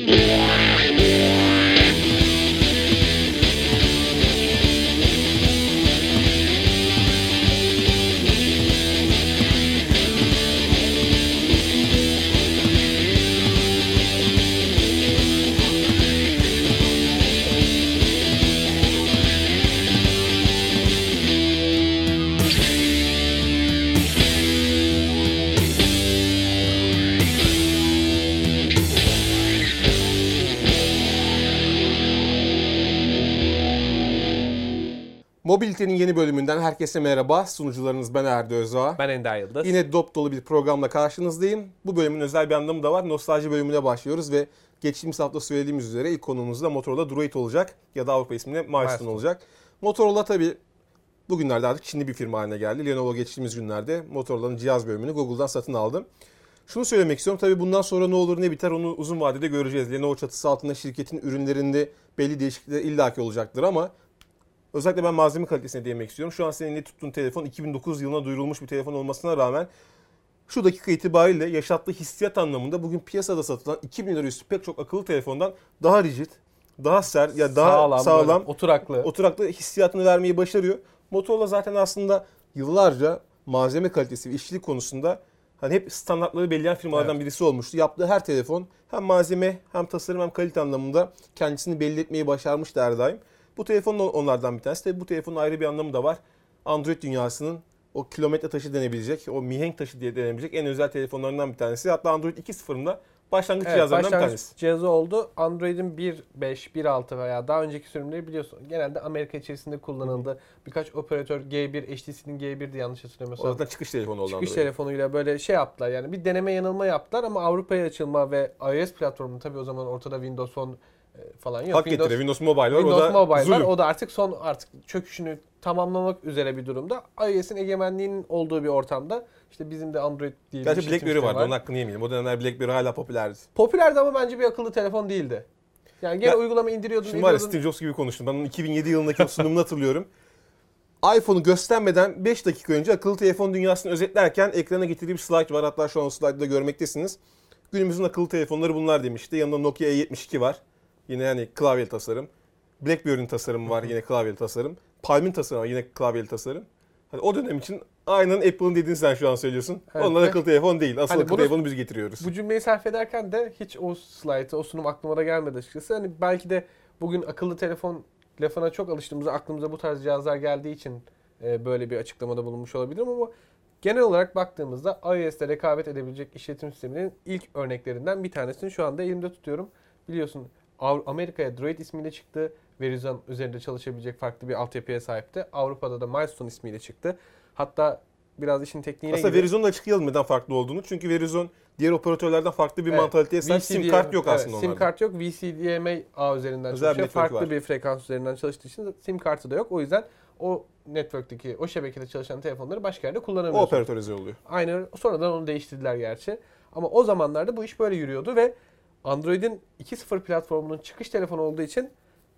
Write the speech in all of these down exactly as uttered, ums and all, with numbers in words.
Mobilite'nin yeni bölümünden herkese merhaba. Sunucularınız ben Erdi Özağ. Ben Ender Yıldız. Yine dop dolu bir programla karşınızdayım. Bu bölümün özel bir anlamı da var. Nostalji bölümüne başlıyoruz ve geçtiğimiz hafta söylediğimiz üzere ilk konumuz da Motorola Droid olacak. Ya da Avrupa ismiyle Milestone olacak. Motorola tabii bugünlerde artık Çinli bir firma haline geldi. Lenovo geçtiğimiz günlerde Motorola'nın cihaz bölümünü Google'dan satın aldı. Şunu söylemek istiyorum. Tabii bundan sonra ne olur ne biter onu uzun vadede göreceğiz. Lenovo çatısı altında şirketin ürünlerinde belli değişiklikler illaki olacaktır ama özellikle ben malzeme kalitesine değinmek istiyorum. Şu an senin elinde tuttuğun telefon iki bin dokuz yılına duyurulmuş bir telefon olmasına rağmen şu dakika itibariyle yaşattığı hissiyat anlamında bugün piyasada satılan iki bin lira üstü pek çok akıllı telefondan daha rigid, daha sert, ya daha sağlam, sağlam oturaklı. oturaklı hissiyatını vermeyi başarıyor. Motorola zaten aslında yıllarca malzeme kalitesi ve işçilik konusunda hani hep standartları belirleyen firmalardan evet. birisi olmuştu. Yaptığı her telefon hem malzeme hem tasarım hem kalite anlamında kendisini belli etmeyi başarmıştı her daim. Bu telefon onlardan bir tanesi. Tabii bu telefonun ayrı bir anlamı da var. Android dünyasının o kilometre taşı denebilecek, o mihenk taşı diye denebilecek en özel telefonlarından bir tanesi. Hatta Android iki nokta sıfırında başlangıç evet, cihazlarından başlangıç bir tanesi. Cihazı oldu. Android'in bir nokta beş, bir nokta altı veya daha önceki sürümleri biliyorsun. Genelde Amerika içerisinde kullanıldı. Hı. Birkaç operatör G bir, H T C'nin G bir'di yanlış hatırlamıyorsam. Orada çıkış telefonu oldu. Çıkış Android. telefonuyla böyle şey yaptılar yani bir deneme yanılma yaptılar ama Avrupa'ya açılma ve iOS platformunun tabii o zaman ortada Windows Phone falan yok. Hak Windows, getire. Windows Mobile var. Windows o da Mobile zulüm. var. O da artık son artık çöküşünü tamamlamak üzere bir durumda. iOS'in egemenliğinin olduğu bir ortamda işte bizim de Android diye bir Gerçi BlackBerry vardı. Var. Onun hakkını yemeyelim. O dönemler BlackBerry hala popülerdi. Popülerdi ama bence bir akıllı telefon değildi. Yani gene ya, uygulama indiriyordun. Şimdi var ya Steve Jobs gibi konuştum. Ben onun iki bin yedi yılındaki o sunumunu hatırlıyorum. iPhone'u göstermeden beş dakika önce akıllı telefon dünyasını özetlerken ekrana getirdiği bir slide var. Hatta şu an o slide'da görmektesiniz. Günümüzün akıllı telefonları bunlar demişti. Yanında Nokia E yetmiş iki var. Yine yani klavyeli tasarım. BlackBerry'nin tasarımı var, yine klavyeli tasarım. Palm'in tasarımı var, yine klavyeli tasarım. Hani o dönem için aynen Apple'ın dediğini sen şu an söylüyorsun. Evet. Onlar akıllı telefon değil. Asıl hani akıllı bunu, telefonu biz getiriyoruz. Bu cümleyi sarf ederken de hiç o slaytı, o sunum aklıma da gelmedi açıkçası. Hani belki de bugün akıllı telefon lafına çok alıştığımızda aklımıza bu tarz cihazlar geldiği için böyle bir açıklamada bulunmuş olabilirim ama genel olarak baktığımızda iOS'te rekabet edebilecek işletim sisteminin ilk örneklerinden bir tanesini şu anda elimde tutuyorum. Biliyorsun Amerika'ya Droid ismiyle çıktı. Verizon üzerinde çalışabilecek farklı bir altyapıya sahipti. Avrupa'da da Milestone ismiyle çıktı. Hatta biraz işin tekniğine aslında Verizon'la açıklayalım neden farklı olduğunu. Çünkü Verizon diğer operatörlerden farklı bir evet, mantaliteye sahip. Sim kart yok evet, aslında sim onlarda. Sim kart yok. V C D M A ağ üzerinden özel çalışıyor. Bir farklı var. Bir frekans üzerinden çalıştığı için sim kartı da yok. O yüzden o network'teki, o şebekede çalışan telefonları başka yerde kullanamıyorsun. O operatörize oluyor. Aynen. Sonradan onu değiştirdiler gerçi. Ama o zamanlarda bu iş böyle yürüyordu ve Android'in iki nokta sıfır platformunun çıkış telefonu olduğu için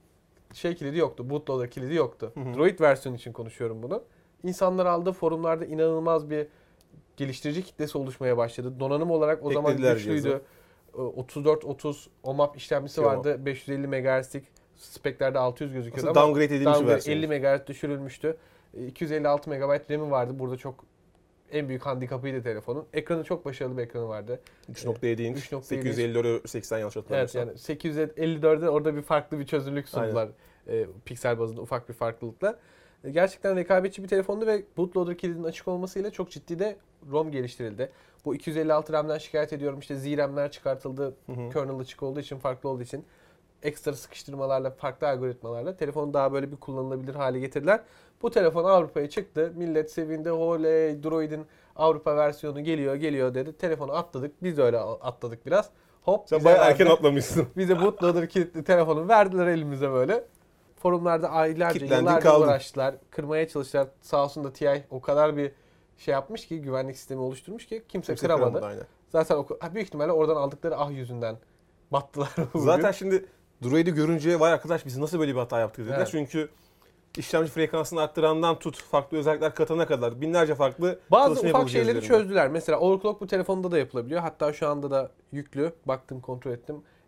şey kilidi yoktu. Bootloader kilidi yoktu. Hı hı. Droid versiyonu için konuşuyorum bunu. İnsanlar aldı. Forumlarda inanılmaz bir geliştirici kitlesi oluşmaya başladı. Donanım olarak o zaman Eklediler güçlüydü. Cihazı. otuz dört otuz O M A P işlemcisi Yo. vardı. beş yüz elli megahertz'lik. Speklerde altı yüz gözüküyordu aslında ama downgrade edilmiş versiyonu. elli megahertz düşürülmüştü. iki yüz elli altı megabayt RAM'i vardı. Burada çok en büyük handikapıydı telefonun. Ekranı çok başarılı bir ekranı vardı. üç nokta yedi inç, sekiz yüz elli seksen yanlış hatırlamıyorsam. Evet yani sekiz yüz elli dörde orada bir farklı bir çözünürlük sundular. E, piksel bazında ufak bir farklılıkla. E, gerçekten rekabetçi bir telefondu ve bootloader kilidinin açık olmasıyla çok ciddi de ROM geliştirildi. Bu iki yüz elli altı RAM'den şikayet ediyorum. İşte Z RAM'ler çıkartıldı. Hı hı. Kernel açık olduğu için, farklı olduğu için. Ekstra sıkıştırmalarla, farklı algoritmalarla telefonu daha böyle bir kullanılabilir hale getirdiler. Bu telefon Avrupa'ya çıktı. Millet sevindi. Oley, Droid'in Avrupa versiyonu geliyor, geliyor dedi. Telefonu atladık. Biz de öyle atladık biraz. Hop. Sen bayağı erken atlamışsın. Bize bootloader kilitli telefonu verdiler elimize böyle. Forumlarda aylarca, Kitlendin, yıllarca kaldın. uğraştılar. Kırmaya çalıştılar. Sağ olsun da T I o kadar bir şey yapmış ki, güvenlik sistemi oluşturmuş ki kimse, kimse kıramadı. kıramadı Zaten o, büyük ihtimalle oradan aldıkları ah yüzünden battılar. Zaten şimdi Droid'i görünce vay arkadaş biz nasıl böyle bir hata yaptık dediler. Evet. Çünkü işlemci frekansını arttırandan tut, farklı özellikler katana kadar binlerce farklı bazı ufak şeyleri üzerinde çözdüler. Mesela overclock bu telefonda da yapılabiliyor. Hatta şu anda da yüklü. Baktım, kontrol ettim.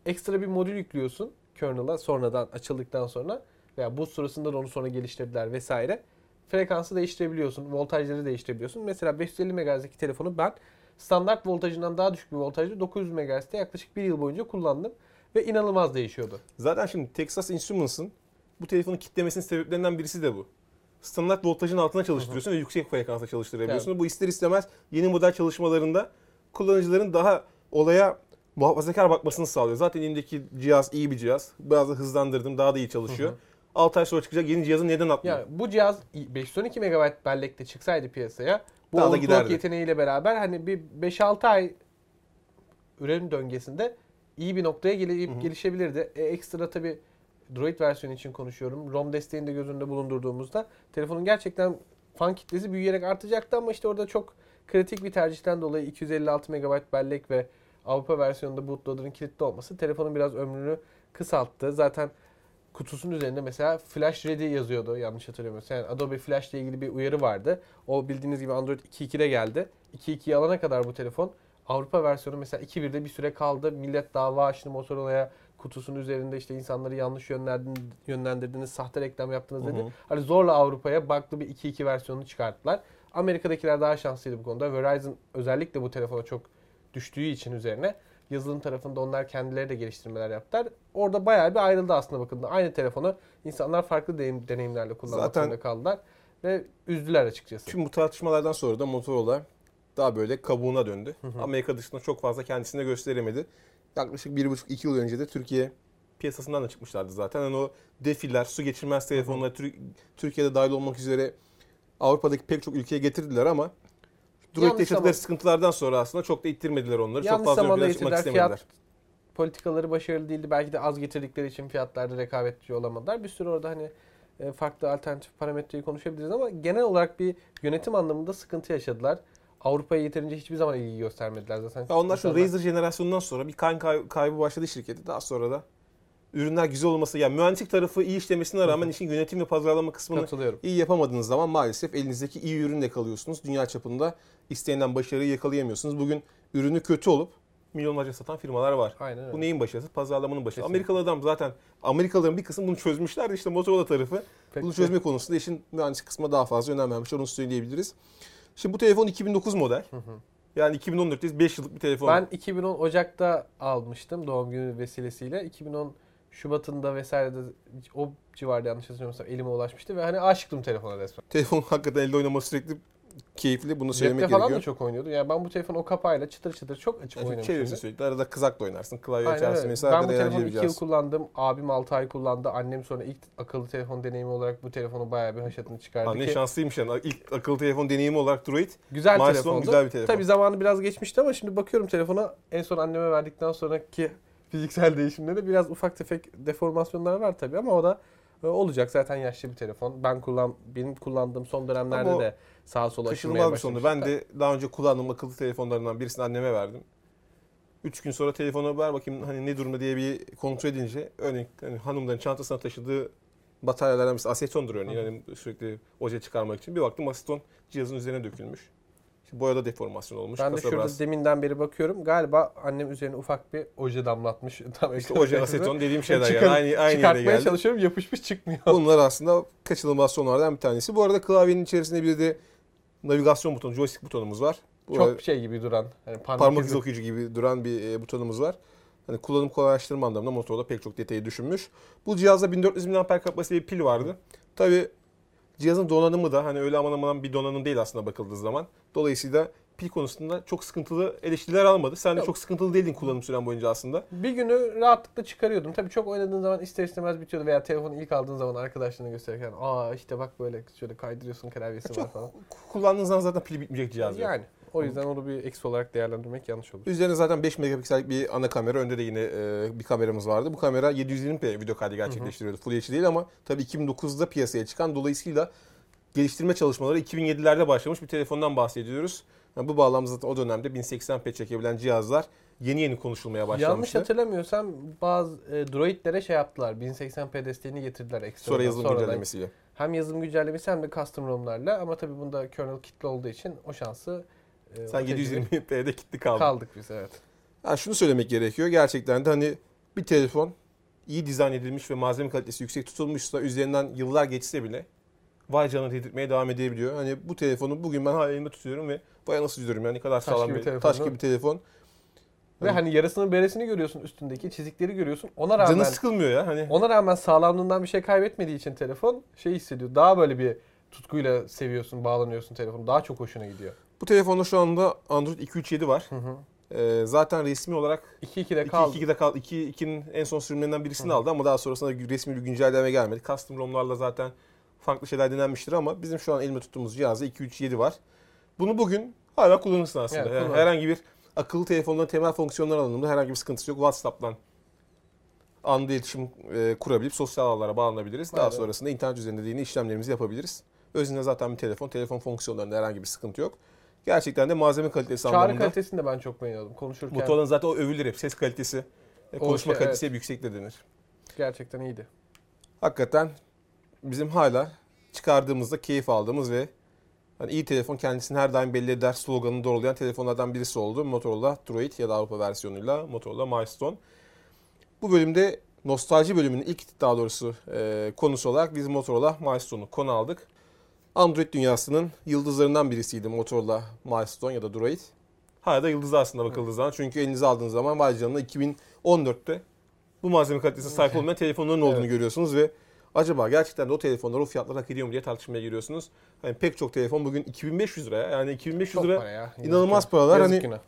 ekstra bir modül yüklüyorsun kernel'a sonradan açıldıktan sonra veya boot sırasında da onu sonra geliştirdiler vesaire. Frekansı değiştirebiliyorsun, voltajları değiştirebiliyorsun. Mesela beş yüz elli megahertz'deki telefonu ben standart voltajından daha düşük bir voltajda dokuz yüz megahertz'te yaklaşık bir yıl boyunca kullandım ve inanılmaz değişiyordu. Zaten şimdi Texas Instruments'ın bu telefonu kitlemesinin sebeplerinden birisi de bu. Standart voltajın altına çalıştırıyorsun, hı hı, ve yüksek frekansta çalıştırabiliyorsun. Evet. Bu ister istemez yeni model çalışmalarında kullanıcıların daha olaya muhafazakar bakmasını sağlıyor. Zaten elimdeki cihaz iyi bir cihaz. Biraz da hızlandırdım, daha da iyi çalışıyor. Hı hı. altı ay sonra çıkacak yeni cihazı neden atmıyor? Yani bu cihaz beş yüz on iki megabayt bellekte çıksaydı piyasaya, bu overclock yeteneğiyle beraber hani bir beş altı ay üretim döngüsünde iyi bir noktaya gelip, hı hı, gelişebilirdi. E, ekstra tabii Droid versiyonu için konuşuyorum. ROM desteğini de göz önünde bulundurduğumuzda telefonun gerçekten fan kitlesi büyüyerek artacaktı ama işte orada çok kritik bir tercihten dolayı iki yüz elli altı megabayt bellek ve Avrupa versiyonunda bootloader'ın kilitli olması telefonun biraz ömrünü kısalttı. Zaten kutusunun üzerinde mesela Flash Ready yazıyordu yanlış hatırlamıyorsam. Yani Adobe Flash ile ilgili bir uyarı vardı. O bildiğiniz gibi Android iki nokta iki'de geldi. iki nokta iki'yi alana kadar bu telefon Avrupa versiyonu mesela iki nokta bir'de bir süre kaldı. Millet dava açtı Motorola'ya, kutusunun üzerinde işte insanları yanlış yönlendirdiniz, sahte reklam yaptınız dedi. Hı hı. Hani zorla Avrupa'ya bug'lı bir iki nokta iki versiyonunu çıkarttılar. Amerika'dakiler daha şanslıydı bu konuda. Verizon özellikle bu telefona çok düştüğü için üzerine yazılım tarafında onlar kendileri de geliştirmeler yaptılar. Orada bayağı bir ayrıldı aslında bakın. Aynı telefonu insanlar farklı deneyimlerle kullanmak Zaten zorunda kaldılar ve üzdüler açıkçası. Tüm bu tartışmalardan sonra da Motorola daha böyle kabuğuna döndü. Hı hı. Amerika dışında çok fazla kendisine gösteremedi. Yaklaşık bir buçuk iki yıl önce de Türkiye piyasasından da çıkmışlardı zaten. Yani o defiller, su geçirmez telefonlar Tür- Türkiye'de dahil olmak üzere Avrupa'daki pek çok ülkeye getirdiler ama Droid'de yaşadıkları sıkıntılardan sonra aslında çok da ittirmediler onları. Yanlış çok fazla ön çıkmak istemediler. Fiyat politikaları başarılı değildi. Belki de az getirdikleri için fiyatlarda rekabetçi olamadılar. Bir sürü orada hani farklı alternatif parametreyi konuşabiliriz ama genel olarak bir yönetim anlamında sıkıntı yaşadılar. Avrupa'ya yeterince hiçbir zaman ilgi göstermediler zaten. Ya onlar şu Razer jenerasyonundan sonra bir kan kaybı başladı şirketi. Daha sonra da ürünler güzel olması, yani mühendislik tarafı iyi işlemesine rağmen Hı-hı. işin yönetim ve pazarlama kısmını iyi yapamadığınız zaman maalesef elinizdeki iyi ürünle kalıyorsunuz. Dünya çapında istenilen başarıyı yakalayamıyorsunuz. Bugün ürünü kötü olup milyonlarca satan firmalar var. Aynen öyle. Bu neyin başarısı? Pazarlamanın başarısı. Amerikalı adam zaten, Amerikalıların bir kısmı bunu çözmüşler de işte Motorola tarafı Peki. bunu çözme konusunda işin mühendislik kısmına daha fazla önem vermişler. Onu söyleyebiliriz. Şimdi bu telefon iki bin dokuz model. Hı hı. Yani iki bin on dört'teyiz. beş yıllık bir telefon. Ben iki bin on Ocak'ta almıştım doğum günü vesilesiyle. iki bin on Şubat'ında vesaire de o civarda yanlış hatırlamıyorsam elime ulaşmıştı ve hani aşıktım telefona resmen. Telefon hakikaten elde oynaması sürekli keyifli. Bunu söylemek Cepte gerekiyor. falan da çok oynuyordu. Yani ben bu telefonu o kapağıyla çıtır çıtır çok açık yani oynamıştım. Çevirirsin sürekli. Arada kızakla oynarsın. Klavye açarsın. Mesela ben bu telefonu iki yıl kullandım. Abim altı ay kullandı. Annem sonra ilk akıllı telefon deneyimi olarak bu telefonu bayağı bir haşatını çıkardı. Anne ki... şanslıymış yani. İlk akıllı telefon deneyimi olarak Droid. Güzel telefondu. Güzel bir telefon. Tabii zamanı biraz geçmişti ama şimdi bakıyorum telefona. En son anneme verdikten sonraki fiziksel değişimleri biraz ufak tefek deformasyonlar var tabii ama o da olacak. Zaten yaşlı bir telefon. Ben kullan benim kullandığım son dönemlerde de sağa sola aşınmaya başlamıştı. Ben de daha önce kullandığım akıllı telefonlarından birisini anneme verdim. üç gün sonra telefonu ver bakayım hani ne durumda diye bir kontrol edince örneğin hani hanımların çantasına taşıdığı bataryalardan birisi asetondur örneğin. Yani sürekli oje çıkarmak için. Bir baktım aseton cihazın üzerine dökülmüş. İşte boyada deformasyon olmuş. Ben de şurada biraz... deminden beri bakıyorum. Galiba annem üzerine ufak bir oje damlatmış. Tam işte oje, aseton dediğim şeyler yani. Çıkar, aynı, aynı çıkartmaya çalışıyorum yapışmış çıkmıyor. Bunlar aslında kaçınılmaz sonlardan bir tanesi. Bu arada klavyenin içerisinde bir de navigasyon butonu, joystick butonumuz var. Bu Çok şey gibi duran. Hani parmak, parmak izi okuyucu gibi duran bir e, butonumuz var. Hani kullanım kolaylaştırma anlamında Motorola pek çok detayı düşünmüş. Bu cihazda bin dört yüz miliamper kapasiteli bir pil vardı. Tabii cihazın donanımı da hani öyle aman aman bir donanım değil aslında bakıldığı zaman. Dolayısıyla pil konusunda çok sıkıntılı eleştiriler almadı. Sen de çok sıkıntılı değildin kullanım süren boyunca aslında. Bir günü rahatlıkla çıkarıyordum. Tabii çok oynadığın zaman ister istemez bitiyordu veya telefonu ilk aldığın zaman arkadaşlarına gösterirken aa işte bak böyle şöyle kaydırıyorsun klavyesi var falan. Kullandığın zaman zaten pili bitmeyecek cihaz yok. Yani o yüzden onu bir eksi olarak değerlendirmek yanlış olur. Üzerine zaten beş megapiksellik bir ana kamera. Önde de yine e, bir kameramız vardı. Bu kamera yedi yüz yirmi p video kaydı gerçekleştiriyordu. Full H D değil ama tabii iki bin dokuzda piyasaya çıkan, dolayısıyla geliştirme çalışmaları iki bin yedilerde başlamış bir telefondan bahsediyoruz. Yani bu bağlamda zaten o dönemde bin seksen p çekebilen cihazlar yeni yeni konuşulmaya başlamıştı. Yanlış hatırlamıyorsam bazı e, Droid'lere şey yaptılar. bin seksen p desteğini getirdiler ekstra. Sonra yazılım Sonradan güncellemesiyle. Hem yazılım güncellemesi hem de custom ROM'larla ama tabii bunda kernel kitli olduğu için o şansı e, sen yedi yüz yirmi p'de kitli kaldın. Kaldık biz evet. Yani şunu söylemek gerekiyor. Gerçekten de hani bir telefon iyi dizayn edilmiş ve malzeme kalitesi yüksek tutulmuşsa üzerinden yıllar geçse bile vay canına dedirtmeye devam edebiliyor. Hani bu telefonu bugün ben hala elimde tutuyorum ve vay nasıl diyorum yani ne kadar Taş sağlam gibi bir telefon, taş değil gibi mi? telefon. Ve hani yarısının beresini görüyorsun üstündeki, çizikleri görüyorsun. Ona rağmen Canı sıkılmıyor ya hani. ona rağmen sağlamlığından bir şey kaybetmediği için telefon şey hissediyor. Daha böyle bir tutkuyla seviyorsun, bağlanıyorsun telefonu. Daha çok hoşuna gidiyor. Bu telefonda şu anda Android iki üç yedi var. Hı hı. Ee, zaten resmi olarak iki iki'de iki kaldı. ikide kaldı. iki ikinin en son sürümlerinden birisini Hı hı. aldı ama daha sonrasında resmi bir güncelleme gelmedi. Custom ROM'larla zaten farklı şeyler denenmiştir ama bizim şu an elimde tuttuğumuz cihazda iki üç yedi var. Bunu bugün hala kullanırsın aslında. Evet, Yani kullanırım. herhangi bir akıllı telefonların temel fonksiyonları alanında herhangi bir sıkıntısı yok. WhatsApp'tan anında iletişim e, kurabilip sosyal ağlara bağlanabiliriz. Daha Aynen. sonrasında internet üzerinde de yine işlemlerimizi yapabiliriz. Özünde zaten bir telefon. Telefon fonksiyonlarında herhangi bir sıkıntı yok. Gerçekten de malzeme kalitesi Çağrı anlamında. kalitesini de ben çok beğeniyordum konuşurken. Motorların zaten o övülür hep. Ses kalitesi, e, O konuşma şey, kalitesi hep yüksekte denir. Gerçekten iyiydi. Hakikaten bizim hala çıkardığımızda keyif aldığımız ve hani iyi telefon kendisini her daim belli eder sloganını doğrulayan telefonlardan birisi oldu. Motorola Droid ya da Avrupa versiyonuyla Motorola Milestone. Bu bölümde nostalji bölümünün ilk daha doğrusu e, konusu olarak biz Motorola Milestone'u konu aldık. Android dünyasının yıldızlarından birisiydi Motorola Milestone ya da Droid. Hala da yıldızı aslında bakıldığı zaman. Çünkü elinize aldığınız zaman vay canına iki bin on dörtte bu malzeme kalitesine sahip olmayan telefonların olduğunu Evet. görüyorsunuz ve acaba gerçekten de o telefonlar o fiyatlar hak ediyor mu diye tartışmaya giriyorsunuz. Hani pek çok telefon bugün iki bin beş yüz liraya. Yani iki bin beş yüz Çok lira para ya. Yazık inanılmaz günah. paralar. Yazık Hani günah.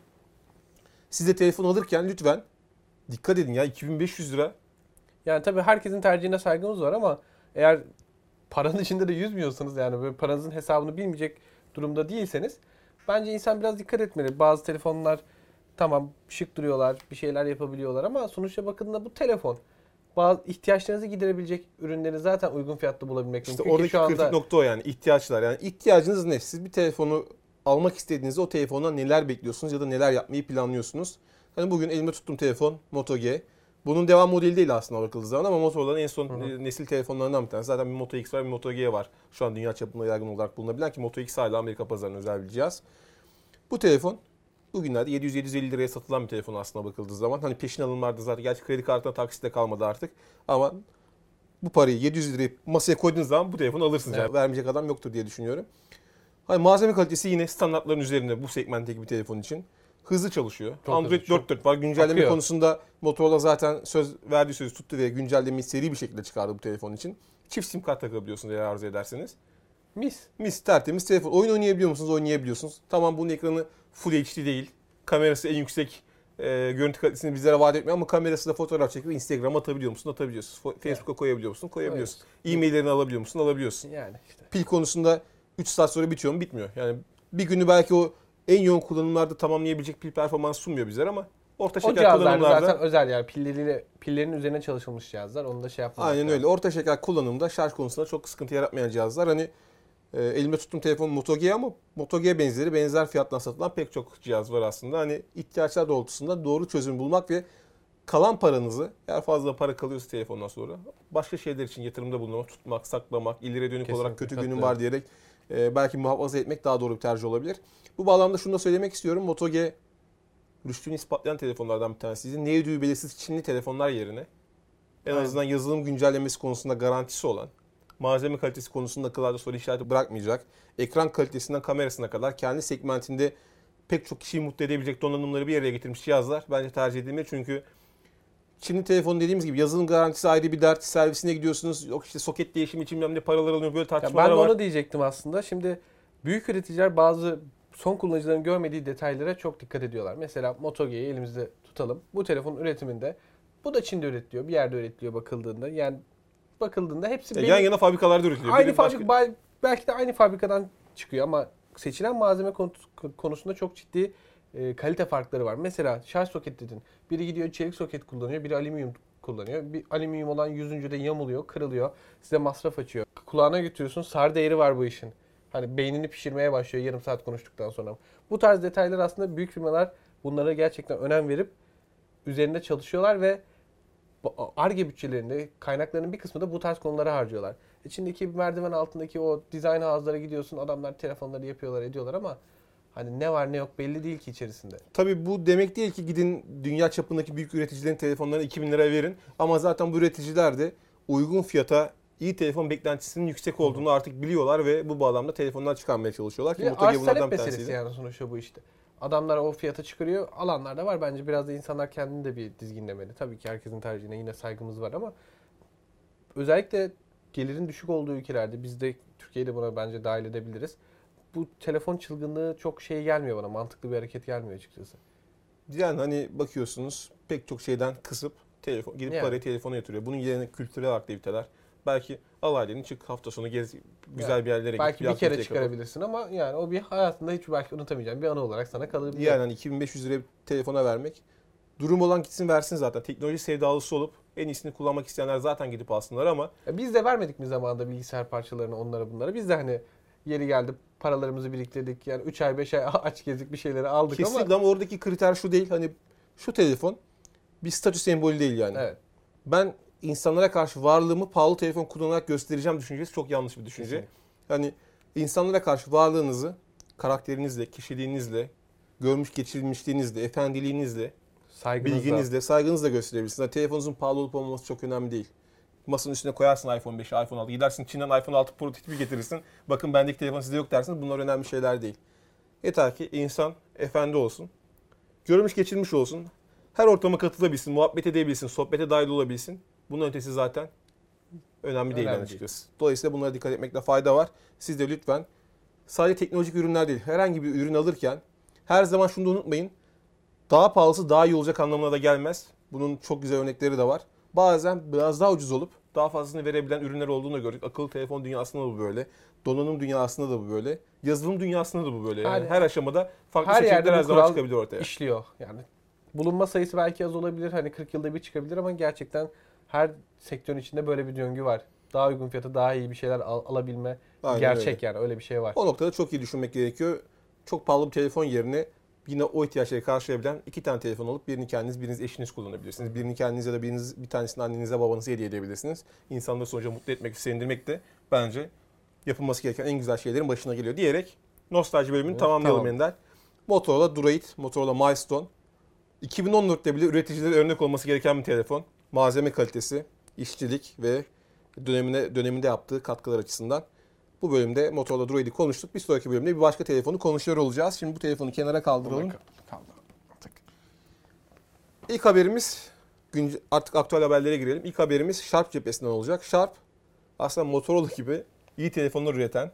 siz de telefon alırken lütfen dikkat edin ya iki bin beş yüz lira. Yani tabii herkesin tercihine saygımız var ama eğer paranın içinde de yüzmüyorsanız yani böyle paranızın hesabını bilmeyecek durumda değilseniz bence insan biraz dikkat etmeli. Bazı telefonlar tamam şık duruyorlar, bir şeyler yapabiliyorlar ama sonuçta bakıldığında bu telefon. Bazı ihtiyaçlarınızı giderebilecek ürünleri zaten uygun fiyatlı bulabilmek İşte mümkün. Ki oradaki şu anda kritik nokta o yani ihtiyaçlar. Yani ihtiyacınız ne? Siz bir telefonu almak istediğinizde o telefondan neler bekliyorsunuz ya da neler yapmayı planlıyorsunuz? Hani bugün elimde tuttuğum telefon Moto G. Bunun devam modeli değil aslında bakıldığı zaman ama Motorola'nın en son Hı hı. nesil telefonlarından bir tanesi. Zaten bir Moto X var, bir Moto G var. Şu an dünya çapında yaygın olarak bulunabilen ki Moto X hala Amerika pazarına özel bir cihaz. Bu telefon bugünlerde yedi yüz yedi yüz elli liraya satılan bir telefon aslında bakıldığı zaman. Hani peşin alımlarda zaten gerçi kredi kartına taksitle kalmadı artık. Ama bu parayı yedi yüz lirayı masaya koyduğunuz zaman bu telefonu alırsınız. Evet. Yani vermeyecek adam yoktur diye düşünüyorum. Hani malzeme kalitesi yine standartların üzerinde bu segmentteki bir telefon için. Hızlı çalışıyor. Çok Android hızlı, çok dört dört var. Güncelleme akıyor. konusunda Motorola zaten söz verdiği sözü tuttu ve güncellemeyi seri bir şekilde çıkardı bu telefon için. Çift sim kart takabiliyorsunuz eğer arzu ederseniz. mis. Mis tertemiz telefon. Oyun oynayabiliyor musunuz? Oynayabiliyorsunuz. Tamam bunun ekranı Full H D değil. Kamerası en yüksek e, görüntü kalitesini bizlere vaat etmiyor ama kamerası da fotoğraf çekip Instagram'a atabiliyor musun? Atabiliyorsun. Fo- Facebook'a koyabiliyor musun? Koyabiliyorsun. E-maillerini alabiliyor musun? Alabiliyorsun. Yani işte. Pil konusunda üç saat sonra bitiyor mu? Bitmiyor. Yani bir günü belki o en yoğun kullanımlarda tamamlayabilecek pil performansı sunmuyor bizlere ama orta O şeker cihazlar kullanımlarda zaten özel yani pilleriyle pillerin üzerine çalışılmış cihazlar. Onu da şey yapmamak aynen lazım. öyle. Orta şeker kullanımda şarj konusunda çok sıkıntı yaratmayan cihazlar. Hani e, elimde tuttuğum telefon Moto G ama Moto G benzeri benzer fiyattan satılan pek çok cihaz var aslında. Hani ihtiyaçlar doğrultusunda doğru çözüm bulmak ve kalan paranızı eğer fazla para kalıyorsa telefondan sonra başka şeyler için yatırımda bulunmak, tutmak, saklamak, ileriye dönük olarak Kesinlikle kötü günüm katılıyorum. var diyerek e, belki muhafaza etmek daha doğru bir tercih olabilir. Bu bağlamda şunu da söylemek istiyorum. Moto G rüştünü ispatlayan telefonlardan bir tanesiydi. Ne ödüğü belirsiz Çinli telefonlar yerine en Aynen. azından yazılım güncellemesi konusunda garantisi olan, malzeme kalitesi konusunda akıllarda soru işareti bırakmayacak, ekran kalitesinden kamerasına kadar kendi segmentinde pek çok kişiyi mutlu edebilecek donanımları bir araya getirmiş cihazlar bence tercih edilmeli. Çünkü Çinli telefonu dediğimiz gibi yazılım garantisi ayrı bir dert, servisine gidiyorsunuz, yok işte soket değişimi için bilmem ne paralar alınıyor, böyle Ya tartışmalar ben de var. onu diyecektim aslında. Şimdi büyük üreticiler bazı son kullanıcıların görmediği detaylara çok dikkat ediyorlar. Mesela Moto G'yi elimizde tutalım. Bu telefonun üretiminde bu da Çin'de üretiliyor, bir yerde üretiliyor bakıldığında. Yani bakıldığında hepsi Ya belli- yan yana fabrikalarda üretiliyor. aynı Biri başka- fabrika belki de aynı fabrikadan çıkıyor ama seçilen malzeme konu- konusunda çok ciddi e, kalite farkları var. Mesela şarj soket dedin. Biri gidiyor çelik soket kullanıyor, biri alüminyum kullanıyor. Bir alüminyum olan yüzüncü de yamuluyor, kırılıyor. Size masraf açıyor. Kulağına götürüyorsun, sar değeri var bu işin. Hani beynini pişirmeye başlıyor yarım saat konuştuktan sonra. Bu tarz detaylar aslında büyük firmalar bunlara gerçekten önem verip üzerinde çalışıyorlar ve Ar-Ge bütçelerinde kaynaklarının bir kısmı da bu tarz konulara harcıyorlar. İçindeki merdiven altındaki o dizayn ağızlara gidiyorsun, adamlar telefonları yapıyorlar, ediyorlar ama Hani ne var ne yok belli değil ki içerisinde. Tabii bu demek değil ki gidin dünya çapındaki büyük üreticilerin telefonlarına iki bin lira verin. Ama zaten bu üreticiler de uygun fiyata iyi telefon beklentisinin yüksek olduğunu artık biliyorlar ve bu bağlamda telefonlar çıkarmaya çalışıyorlar. Ki Bir Moto G arz bunlardan talep bir meselesi tanesiydi. yani sonuçta bu işte. Adamlar o fiyata çıkarıyor. Alanlar da var. Bence biraz da insanlar kendini de bir dizginlemeli. Tabii ki herkesin tercihine yine saygımız var ama özellikle gelirin düşük olduğu ülkelerde biz de Türkiye'de buna bence dahil edebiliriz. Bu telefon çılgınlığı çok şey gelmiyor bana. Mantıklı bir hareket gelmiyor açıkçası. Yani hani bakıyorsunuz pek çok şeyden kısıp telefon gidip Yani. parayı telefona yatırıyor. Bunun yerine kültürel aktiviteler. Belki al aileni çık hafta sonu gez güzel Yani. bir yerlere git. Belki bir aktivite kere yap. çıkarabilirsin ama yani o bir hayatında hiç belki unutamayacağın bir anı olarak sana kalır. Yani hani iki bin beş yüz liraya bir telefona vermek. Durum olan gitsin versin zaten. Teknoloji sevdalısı olup en iyisini kullanmak isteyenler zaten gidip alsınlar ama Ya biz de vermedik mi zamanında bilgisayar parçalarını onlara bunlara? Biz de hani yeri geldi paralarımızı biriktirdik. Yani üç ay beş ay aç gezdik bir şeyleri aldık kesinlikle ama. ama oradaki kriter şu değil. Hani şu telefon bir statü sembolü değil yani. Evet. Ben insanlara karşı varlığımı pahalı telefon kullanarak göstereceğim düşüncesi çok yanlış bir düşünce. Kesinlikle. Yani insanlara karşı varlığınızı karakterinizle, kişiliğinizle, görmüş geçirmişliğinizle, efendiliğinizle, Saygınızla. bilginizle, saygınızla gösterebilirsiniz. Yani telefonunuzun pahalı olup olmaması çok önemli değil. Masanın üstüne koyarsın iPhone beşi, iPhone altı. Gidersin Çin'den iPhone altı prototipi getirirsin. Bakın bendeki telefon sizde yok dersiniz. Bunlar önemli şeyler değil. Yeter ki insan efendi olsun. Görmüş geçirmiş olsun. Her ortama katılabilsin, muhabbet edebilsin, sohbete dahil olabilsin. Bunun ötesi zaten önemli değil Önemli açıkçası. Dolayısıyla bunlara dikkat etmekte fayda var. Siz de lütfen sadece teknolojik ürünler değil, herhangi bir ürün alırken her zaman şunu da unutmayın. Daha pahalısı daha iyi olacak anlamına da gelmez. Bunun çok güzel örnekleri de var. Bazen biraz daha ucuz olup daha fazlasını verebilen ürünler olduğunu da gördük. Akıllı telefon dünyasında da bu böyle. Donanım dünyasında da bu böyle. Yazılım dünyasında da bu böyle. Yani Her- her, aşamada farklı her seçenekler yerde her bu zaman kural çıkabilir ortaya. işliyor. Yani bulunma sayısı belki az olabilir. Hani kırk yılda bir çıkabilir ama gerçekten her sektörün içinde böyle bir döngü var. Daha uygun fiyata daha iyi bir şeyler al- alabilme Aynen gerçek öyle. yani öyle bir şey var. O noktada çok iyi düşünmek gerekiyor. Çok pahalı bir telefon yerine yine o ihtiyaçları karşılayabilen iki tane telefon alıp birini kendiniz, biriniz eşiniz kullanabilirsiniz. Birini kendiniz ya da biriniz, bir tanesini annenize, babanıza hediye edebilirsiniz. İnsanları sonuçta mutlu etmek, sevindirmek de bence yapılması gereken en güzel şeylerin başına geliyor diyerek nostalji bölümünü Evet, tamamlayalım tamam. Ender. Motorola Droid, Motorola Milestone. iki bin on dörtte bile üreticilere örnek olması gereken bir telefon. Malzeme kalitesi, işçilik ve dönemine döneminde yaptığı katkılar açısından. Bu bölümde Motorola Droid'i konuştuk. Bir sonraki bölümde bir başka telefonu konuşuyor olacağız. Şimdi bu telefonu kenara kaldıralım. İlk haberimiz, günce- artık aktüel haberlere girelim. İlk haberimiz Sharp cephesinden olacak. Sharp aslında Motorola gibi iyi telefonlar üreten,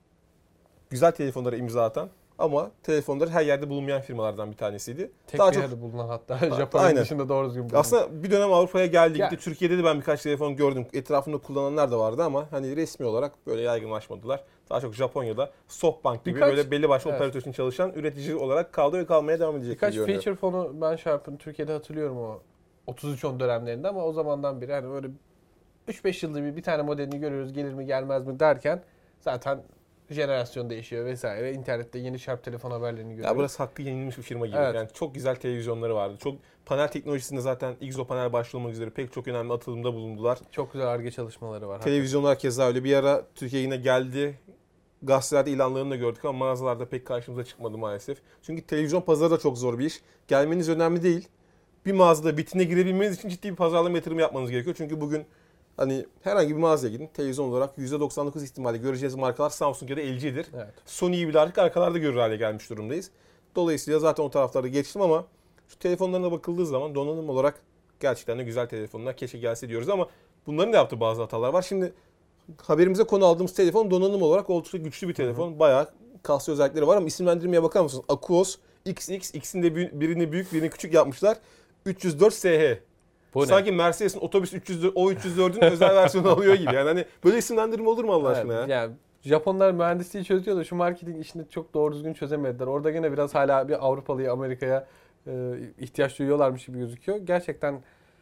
güzel telefonlara imza atan ama telefonları her yerde bulunmayan firmalardan bir tanesiydi. Tek Daha bir çok yerde bulunan hatta Japonya aynen. dışında doğru düzgün bulunan. aslında bir dönem Avrupa'ya geldi Ya- gitti. Türkiye'de de ben birkaç telefon gördüm. Etrafında kullananlar da vardı ama hani resmi olarak böyle yaygınlaşmadılar. Daha çok Japonya'da Softbank gibi Birkaç- böyle belli başlı evet. operatör için çalışan üretici olarak kaldı ve kalmaya devam edecek. Birkaç gibi görünüyor. feature fonu ben Sharp'ın Türkiye'de hatırlıyorum o otuz üç on dönemlerinde ama o zamandan beri hani böyle üç beş yılda bir bir tane modelini görüyoruz gelir mi gelmez mi derken zaten jenerasyon değişiyor vesaire. İnternette yeni Sharp telefon haberlerini görüyoruz. Ya burası hakkı yenilmiş bir firma gibi. Evet. Yani çok güzel televizyonları vardı. Çok panel teknolojisinde zaten X O panel başta olmak üzere pek çok önemli atılımda bulundular. Çok güzel Ar-Ge çalışmaları var. Televizyonlar keza öyle. Bir ara Türkiye yine geldi. Gazetelerde ilanlarını da gördük ama mağazalarda pek karşımıza çıkmadı maalesef. Çünkü televizyon pazarı da çok zor bir iş. Gelmeniz önemli değil. Bir mağazada vitine girebilmeniz için ciddi bir pazarlama yatırımı yapmanız gerekiyor. Çünkü bugün hani herhangi bir mağazaya gidin. Televizyon olarak yüzde doksan dokuz ihtimalle göreceğiniz markalar Samsung ya da L G'dir. Evet. Sony'yi bile artık arkalarda görür hale gelmiş durumdayız. Dolayısıyla zaten o taraflarda geçtim ama şu telefonlarına bakıldığı zaman donanım olarak gerçekten de güzel telefonlar keşke gelse diyoruz ama bunların da yaptığı bazı hatalar var. Şimdi haberimize konu aldığımız telefon donanım olarak oldukça güçlü bir telefon. Bayağı kaslı özellikleri var ama isimlendirmeye bakar mısınız? Aquos X X, ikisini de birini büyük birini küçük yapmışlar. üç yüz dört S H. Bu ne? Sanki Mercedes'in otobüs üç yüz dört, O üç yüz dördün özel versiyonu alıyor gibi. Yani hani böyle isimlendirme olur mu Allah Evet, aşkına ya? yani Japonlar mühendisliği çözüyor da şu marketing işini çok doğru düzgün çözemediler. Orada gene biraz hala bir Avrupalı'ya, Amerika'ya e, ihtiyaç duyuyorlarmış gibi gözüküyor. Gerçekten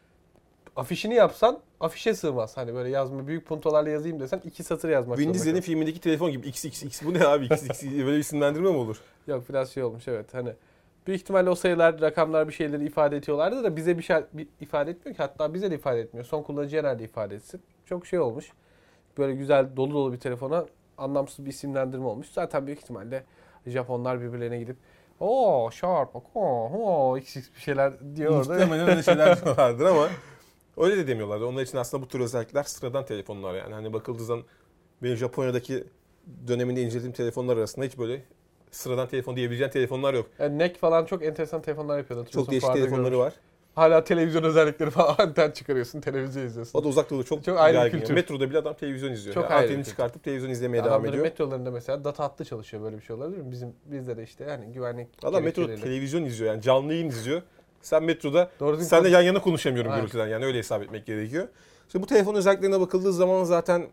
afişini yapsan afişe sığmaz. Hani böyle yazma büyük puntolarla yazayım desen iki satır yazmak Vin zorunda Diesel'in kalır. filmindeki telefon gibi X X X bu ne abi X X X böyle bir isimlendirme mi olur? Yok biraz şey olmuş evet hani. Büyük ihtimalle o sayılar, rakamlar bir şeyleri ifade ediyorlardı da bize bir şey bir ifade etmiyor ki. Hatta bize de ifade etmiyor. Son kullanıcıya nerede ifade etsin? Çok şey olmuş. Böyle güzel dolu dolu bir telefona anlamsız bir isimlendirme olmuş. Zaten büyük ihtimalle Japonlar birbirlerine gidip ooo Sharp, ooo oh, x x bir şeyler diyor orada. Muhtemelen öyle şeyler diyorlardır ama öyle de demiyorlardı. Onlar için aslında bu tür özellikler sıradan telefonlar yani. Hani bakıldığı zaman benim Japonya'daki döneminde incelediğim telefonlar arasında hiç böyle sıradan telefon diyebileceğin telefonlar yok. Yani N E C falan çok enteresan telefonlar yapıyordu. Çok değişik telefonları görmüş. var. Hala televizyon özellikleri falan anten çıkarıyorsun, televizyon izliyorsun. O da uzak doğuda çok, çok ayrı yaygın. kültür. Metroda bile adam televizyon izliyor. Çok yani ayrı antenini kültür. çıkartıp televizyon izlemeye Adamların devam ediyor. metrolarında mesela data hattı çalışıyor, böyle bir şey olabilir mi? Bizim bizde de işte hani güvenlik Adam metroda gerekçeleriyle. televizyon izliyor yani canlı yayın izliyor. Sen metroda Doğru düzgün senle konuş- yan yana konuşamıyorum Aynen. gürültüden yani öyle hesap etmek gerekiyor. Şimdi bu telefonun özelliklerine bakıldığı zaman zaten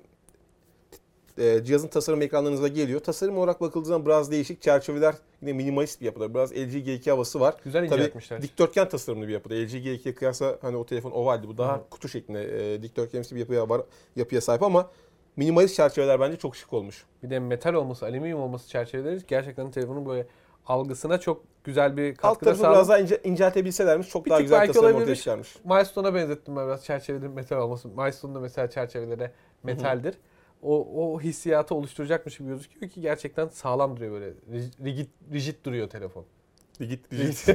e, cihazın tasarım ekranlarınıza geliyor. Tasarım olarak bakıldığı zaman biraz değişik. Çerçeveler yine minimalist bir yapıda. Biraz L G G iki havası var. Güzel Tabii inceletmişler. dikdörtgen tasarımlı bir yapıda. L G G ikiye kıyasla hani o telefon ovaldi. Bu daha Hı. kutu şeklinde e, dikdörtgenimsi bir yapıya var, yapıya sahip ama minimalist çerçeveler bence çok şık olmuş. Bir de metal olması, alüminyum olması çerçeveleri gerçekten telefonun böyle algısına çok güzel bir Alt katkıda tarafı sağladı. biraz daha ince, inceltebilselermiş çok Bir daha tık güzel belki tasarım ortaya olabilirmiş. çıkarmış. Milestone'a benzettim ben biraz çerçevelerin metal olması. Milestone'da mesela çerçeveleri metaldir. O, o hissiyatı oluşturacakmış gibi gözüküyor ki gerçekten sağlam duruyor böyle. Rigid, rigid duruyor telefon. Rigid, rigid.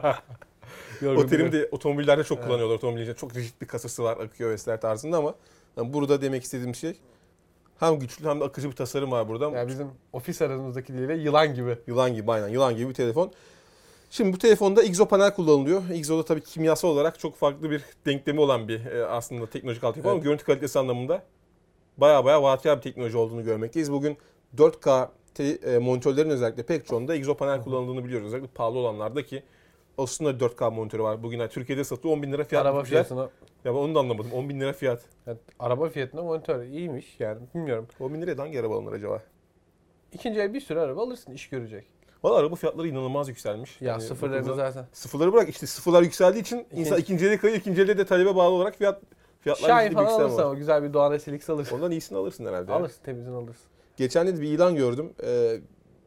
Yorgun O terimi duruyor. de otomobillerde çok Evet. kullanıyorlar. Otomobillerin çok rigid bir kasası var akıyor vesaire tarzında ama yani burada demek istediğim şey hem güçlü hem de akıcı bir tasarım var burada. Yani bizim ofis aramızdaki diliyle yılan gibi. Yılan gibi aynen yılan gibi bir telefon. Şimdi bu telefonda I G Z O panel kullanılıyor. I G Z O'da tabii kimyasal olarak çok farklı bir denklemi olan bir e, aslında teknolojik altyapı ama Evet. görüntü kalitesi anlamında baya baya vaatkar bir teknoloji olduğunu görmekteyiz. Bugün dört K te- e, monitörlerin özellikle pek çoğunda I G Z O panel kullanıldığını biliyoruz. Özellikle pahalı olanlarda ki Asus'un dört K monitörü var. Bugün yani Türkiye'de satılıyor on bin lira fiyat. Araba tutmuşlar. fiyatına, Ya ben onu da anlamadım. on bin lira fiyat. yani araba fiyatına monitör iyiymiş yani bilmiyorum. on bin liraya hangi araba alınır acaba? İkinci el bir sürü araba alırsın, iş görecek. Valla araba fiyatları inanılmaz yükselmiş. Ya Yani sıfırlarını bakıldığı- zaten. Sıfırları bırak işte sıfırlar yükseldiği için İkinci- insan ikinci ele kayıyor. İkinci elde de talebe bağlı olarak fiyat fiyatlar Şahin ciddi bir falan yükselme alırsan var. o güzel bir Doğan S L X alırsın. Ondan iyisini alırsın herhalde. ya. Alırsın, temizini alırsın. Geçen de bir ilan gördüm. Ee,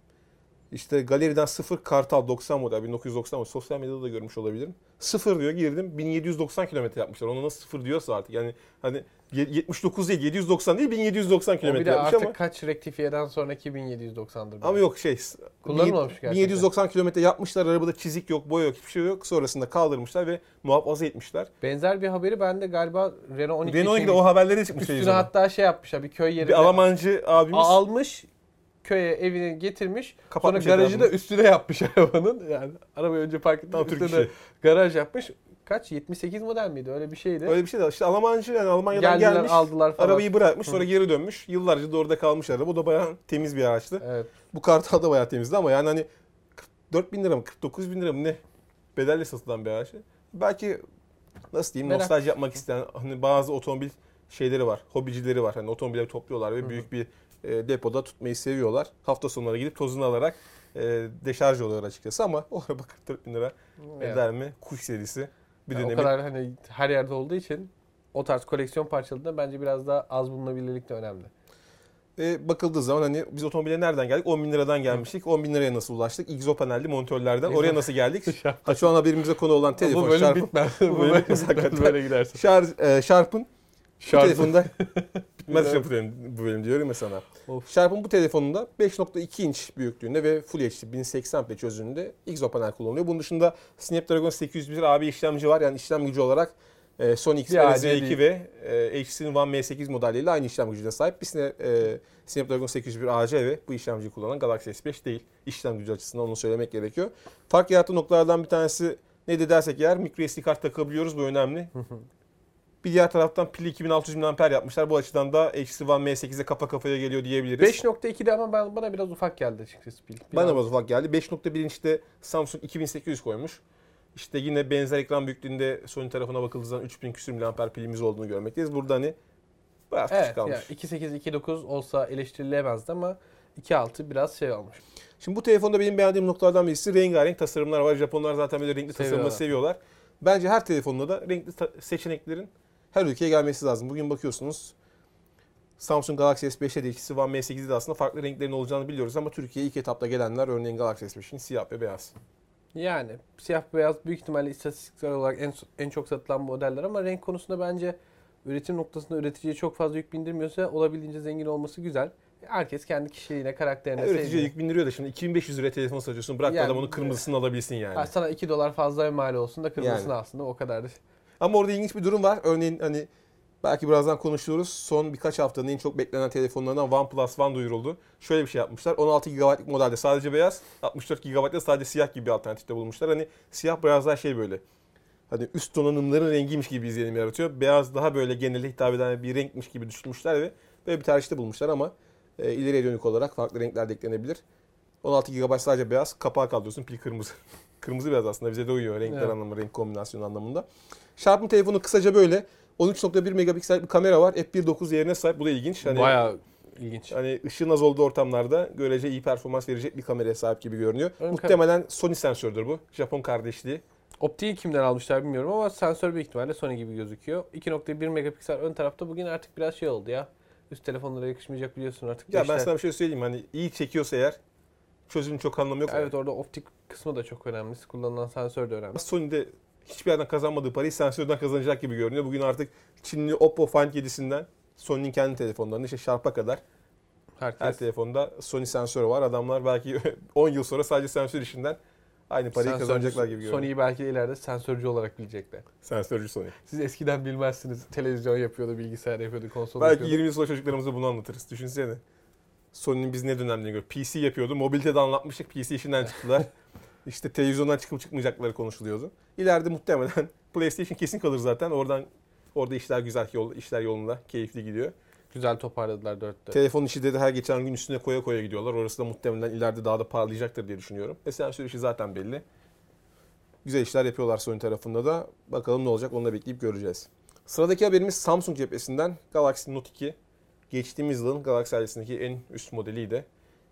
işte galeriden sıfır Kartal doksan model bin dokuz yüz doksan model. Sosyal medyada da görmüş olabilirim. Sıfır diyor girdim bin yedi yüz doksan kilometre yapmışlar. Ona nasıl sıfır diyorsa artık yani hani yetmiş dokuz değil yedi yüz doksan değil bin yedi yüz doksan O bir kilometre de yapmış artık ama kaç rektifiyeden sonraki bin yedi yüz doksandır. ama yok şey Kullanılmamış gerçekten. bin yedi yüz doksan kilometre yapmışlar. Arabada çizik yok, boya yok, hiçbir şey yok. Sonrasında kaldırmışlar ve muhafaza etmişler. Benzer bir haberi ben de galiba Renault on iki Renault on iki'de için o haberleri çıkmış. üstüne televizyona. hatta şey yapmışlar, bir köy yerine Bir Almancı abimiz almış, köye evine getirmiş. Kapatmış Sonra garajı da etrafını. üstüne yapmış arabanın. Yani arabayı önce park Tam etmiş, Türk üstüne de işi. garaj yapmış. Kaç? yetmiş sekiz model miydi? Öyle bir şeydi. Öyle bir şey de işte Almancı yani Almanya'dan Geldiler, gelmiş. aldılar falan. Arabayı bırakmış sonra Hı. geri dönmüş. Yıllarca da orada kalmış araba. O da bayağı temiz bir araçtı. Evet. Bu Kartal da bayağı temizdi ama yani hani kırk dört bin lira mı kırk dokuz bin lira mı ne bedelle satılan bir araç. Belki nasıl diyeyim Merak. nostalji yapmak isteyen hani bazı otomobil şeyleri var. Hobicileri var. Hani otomobilleri topluyorlar ve Hı hı. büyük bir e, depoda tutmayı seviyorlar. Hafta sonları gidip tozunu alarak e, deşarj oluyorlar açıkçası ama o araba kırk dört bin lira Yani. eder mi? Kuş serisi. Bir Yani o dönemi. kadar hani her yerde olduğu için o tarz koleksiyon parçalarında bence biraz daha az bulunabilirlik de önemli. Ve bakıldığı zaman hani biz otomobile nereden geldik? on bin liradan gelmiştik. on bin liraya nasıl ulaştık? I G Z O panelli monitörlerden. Oraya nasıl geldik? Ha, şu an haberimize konu olan telefon. bu bölüm Sharp, bitmez. bu bu bölüm bölüm bitmez bitmez hakikaten. böyle gidersin. Şarj, e, Sharp'ın bu Şarj. telefonda bitmez yapıyorum bu bölüm diyorum ya sana. Of. Sharp'ın bu telefonunda beş nokta iki inç büyüklüğünde ve Full H D bin seksen p çözünürlüğünde I G Z O panel kullanılıyor. Bunun dışında Snapdragon sekiz yüz bir A bir işlemci var. Yani işlem gücü olarak e, Sony Bir Xperia A Z C iki değil. ve e, H T C'nin One M sekiz modelleriyle aynı işlem gücüne sahip. Bir sine, e, Snapdragon sekiz yüz bir A C ve bu işlemciyi kullanan Galaxy S beş değil. İşlem gücü açısından onu söylemek gerekiyor. Fark yarattığı noktalardan bir tanesi ne de dersek eğer micro S D kart takabiliyoruz. Bu önemli. Bir diğer taraftan pili iki bin altı yüz miliamper yapmışlar. Bu açıdan da H T C One M sekiz'e kafa kafaya geliyor diyebiliriz. beş nokta ikide ama ben, bana biraz ufak geldi açıkçası pil. Bana da biraz ufak geldi. beş nokta bir inçte Samsung iki bin sekiz yüz koymuş. İşte yine benzer ekran büyüklüğünde Sony tarafına bakıldığı zaman üç bin küsur miliamper pilimiz olduğunu görmekteyiz. Burada hani bayağı küçük Evet, kalmış. yani iki sekiz iki dokuz olsa eleştirilemezdi ama iki altı biraz şey olmuş. Şimdi bu telefonda benim beğendiğim noktalardan birisi rengarenk tasarımlar var. Japonlar zaten böyle renkli tasarımları Seviyorlar. seviyorlar. Bence her telefonda da renkli ta- seçeneklerin her ülkeye gelmesi lazım. Bugün bakıyorsunuz Samsung Galaxy S beş'e de ikisi One M sekiz'de de aslında farklı renklerin olacağını biliyoruz ama Türkiye'ye ilk etapta gelenler örneğin Galaxy S beş'in siyah ve beyaz. Yani siyah beyaz büyük ihtimalle istatistiksel olarak en, en çok satılan modeller ama renk konusunda bence üretim noktasında üreticiye çok fazla yük bindirmiyorsa olabildiğince zengin olması güzel. Herkes kendi kişiliğine, karakterine, Yani üretici sevdiğine. yük bindiriyor da şimdi iki bin beş yüz liraya telefon satıyorsun. Bırak Yani- adam onun kırmızısını alabilsin yani. Ha, sana iki dolar fazla mal olsun da kırmızısını Yani. alsın da o kadar da. Ama orada ilginç bir durum var. Örneğin hani belki birazdan konuşuyoruz. Son birkaç haftanın en çok beklenen telefonlarından OnePlus One duyuruldu. Şöyle bir şey yapmışlar. on altı gigabaytlık modelde sadece beyaz, altmış dört gigabaytlık sadece siyah gibi bir alternatifte bulmuşlar. Hani siyah biraz daha şey böyle. Hani üst donanımların rengiymiş gibi izlenim yaratıyor. Beyaz daha böyle genele hitap eden bir renkmiş gibi düşünmüşler ve böyle bir tercihte bulmuşlar ama e, ileriye dönük olarak farklı renkler de eklenebilir. on altı gigabayt sadece beyaz, kapağı kaldırıyorsun, pil kırmızı. Kırmızı beyaz aslında bize de uyuyor renkler Evet. anlamında, renk kombinasyonu anlamında. Sharp'ın telefonu kısaca böyle. on üç nokta bir megapiksel bir kamera var. F bir nokta dokuz yerine sahip. Bu da ilginç. Hani, Bayağı ilginç. hani ışığın az olduğu ortamlarda görece iyi performans verecek bir kameraya sahip gibi görünüyor. Ön Muhtemelen Sony sensördür bu. Japon kardeşliği. Optiği kimden almışlar bilmiyorum ama sensör büyük ihtimalle Sony gibi gözüküyor. iki nokta bir megapiksel ön tarafta bugün artık biraz şey oldu ya. Üst telefonlara yakışmayacak biliyorsun artık. Ya ben Gençler- sana bir şey söyleyeyim. Hani iyi çekiyorsa eğer çözümün çok anlamı yok. Evet, orada optik kısmı da çok önemli. Kullanılan sensör de önemli. Sony'de hiçbir yerden kazanmadığı parayı sensörden kazanacak gibi görünüyor. Bugün artık Çinli Oppo Find yedisinden Sony'nin kendi telefonlarında işte Sharp'a kadar Herkes her telefonda Sony sensörü var. Adamlar belki on yıl sonra sadece sensör işinden aynı parayı sensörcü- kazanacaklar gibi görünüyor. Sony'yi belki de ileride sensörcü olarak bilecekler. Sensörcü Sony. Siz eskiden bilmezsiniz. Televizyon yapıyordu, bilgisayar yapıyordu, konsol Belki yapıyordu. yirmi yıl sonra çocuklarımıza bunu anlatırız. Düşünsene. Sony'nin biz ne dönemlerini görüyoruz. P C yapıyordu. Mobilitede anlatmıştık. P C işinden çıktılar. İşte televizyondan çıkıp çıkmayacakları konuşuluyordu. İleride muhtemelen PlayStation kesin kalır zaten. Oradan orada işler güzel, yol, işler yolunda, keyifli gidiyor. Güzel toparladılar dörtte. Telefon işi de her geçen gün üstüne koya koya gidiyorlar. Orası da muhtemelen ileride daha da parlayacaktır diye düşünüyorum. E sensör işi zaten belli. Güzel işler yapıyorlar Sony tarafında da. Bakalım ne olacak onu da bekleyip göreceğiz. Sıradaki haberimiz Samsung cephesinden. Galaxy Note iki. Geçtiğimiz yılın Galaxy ailesindeki en üst modeliydi.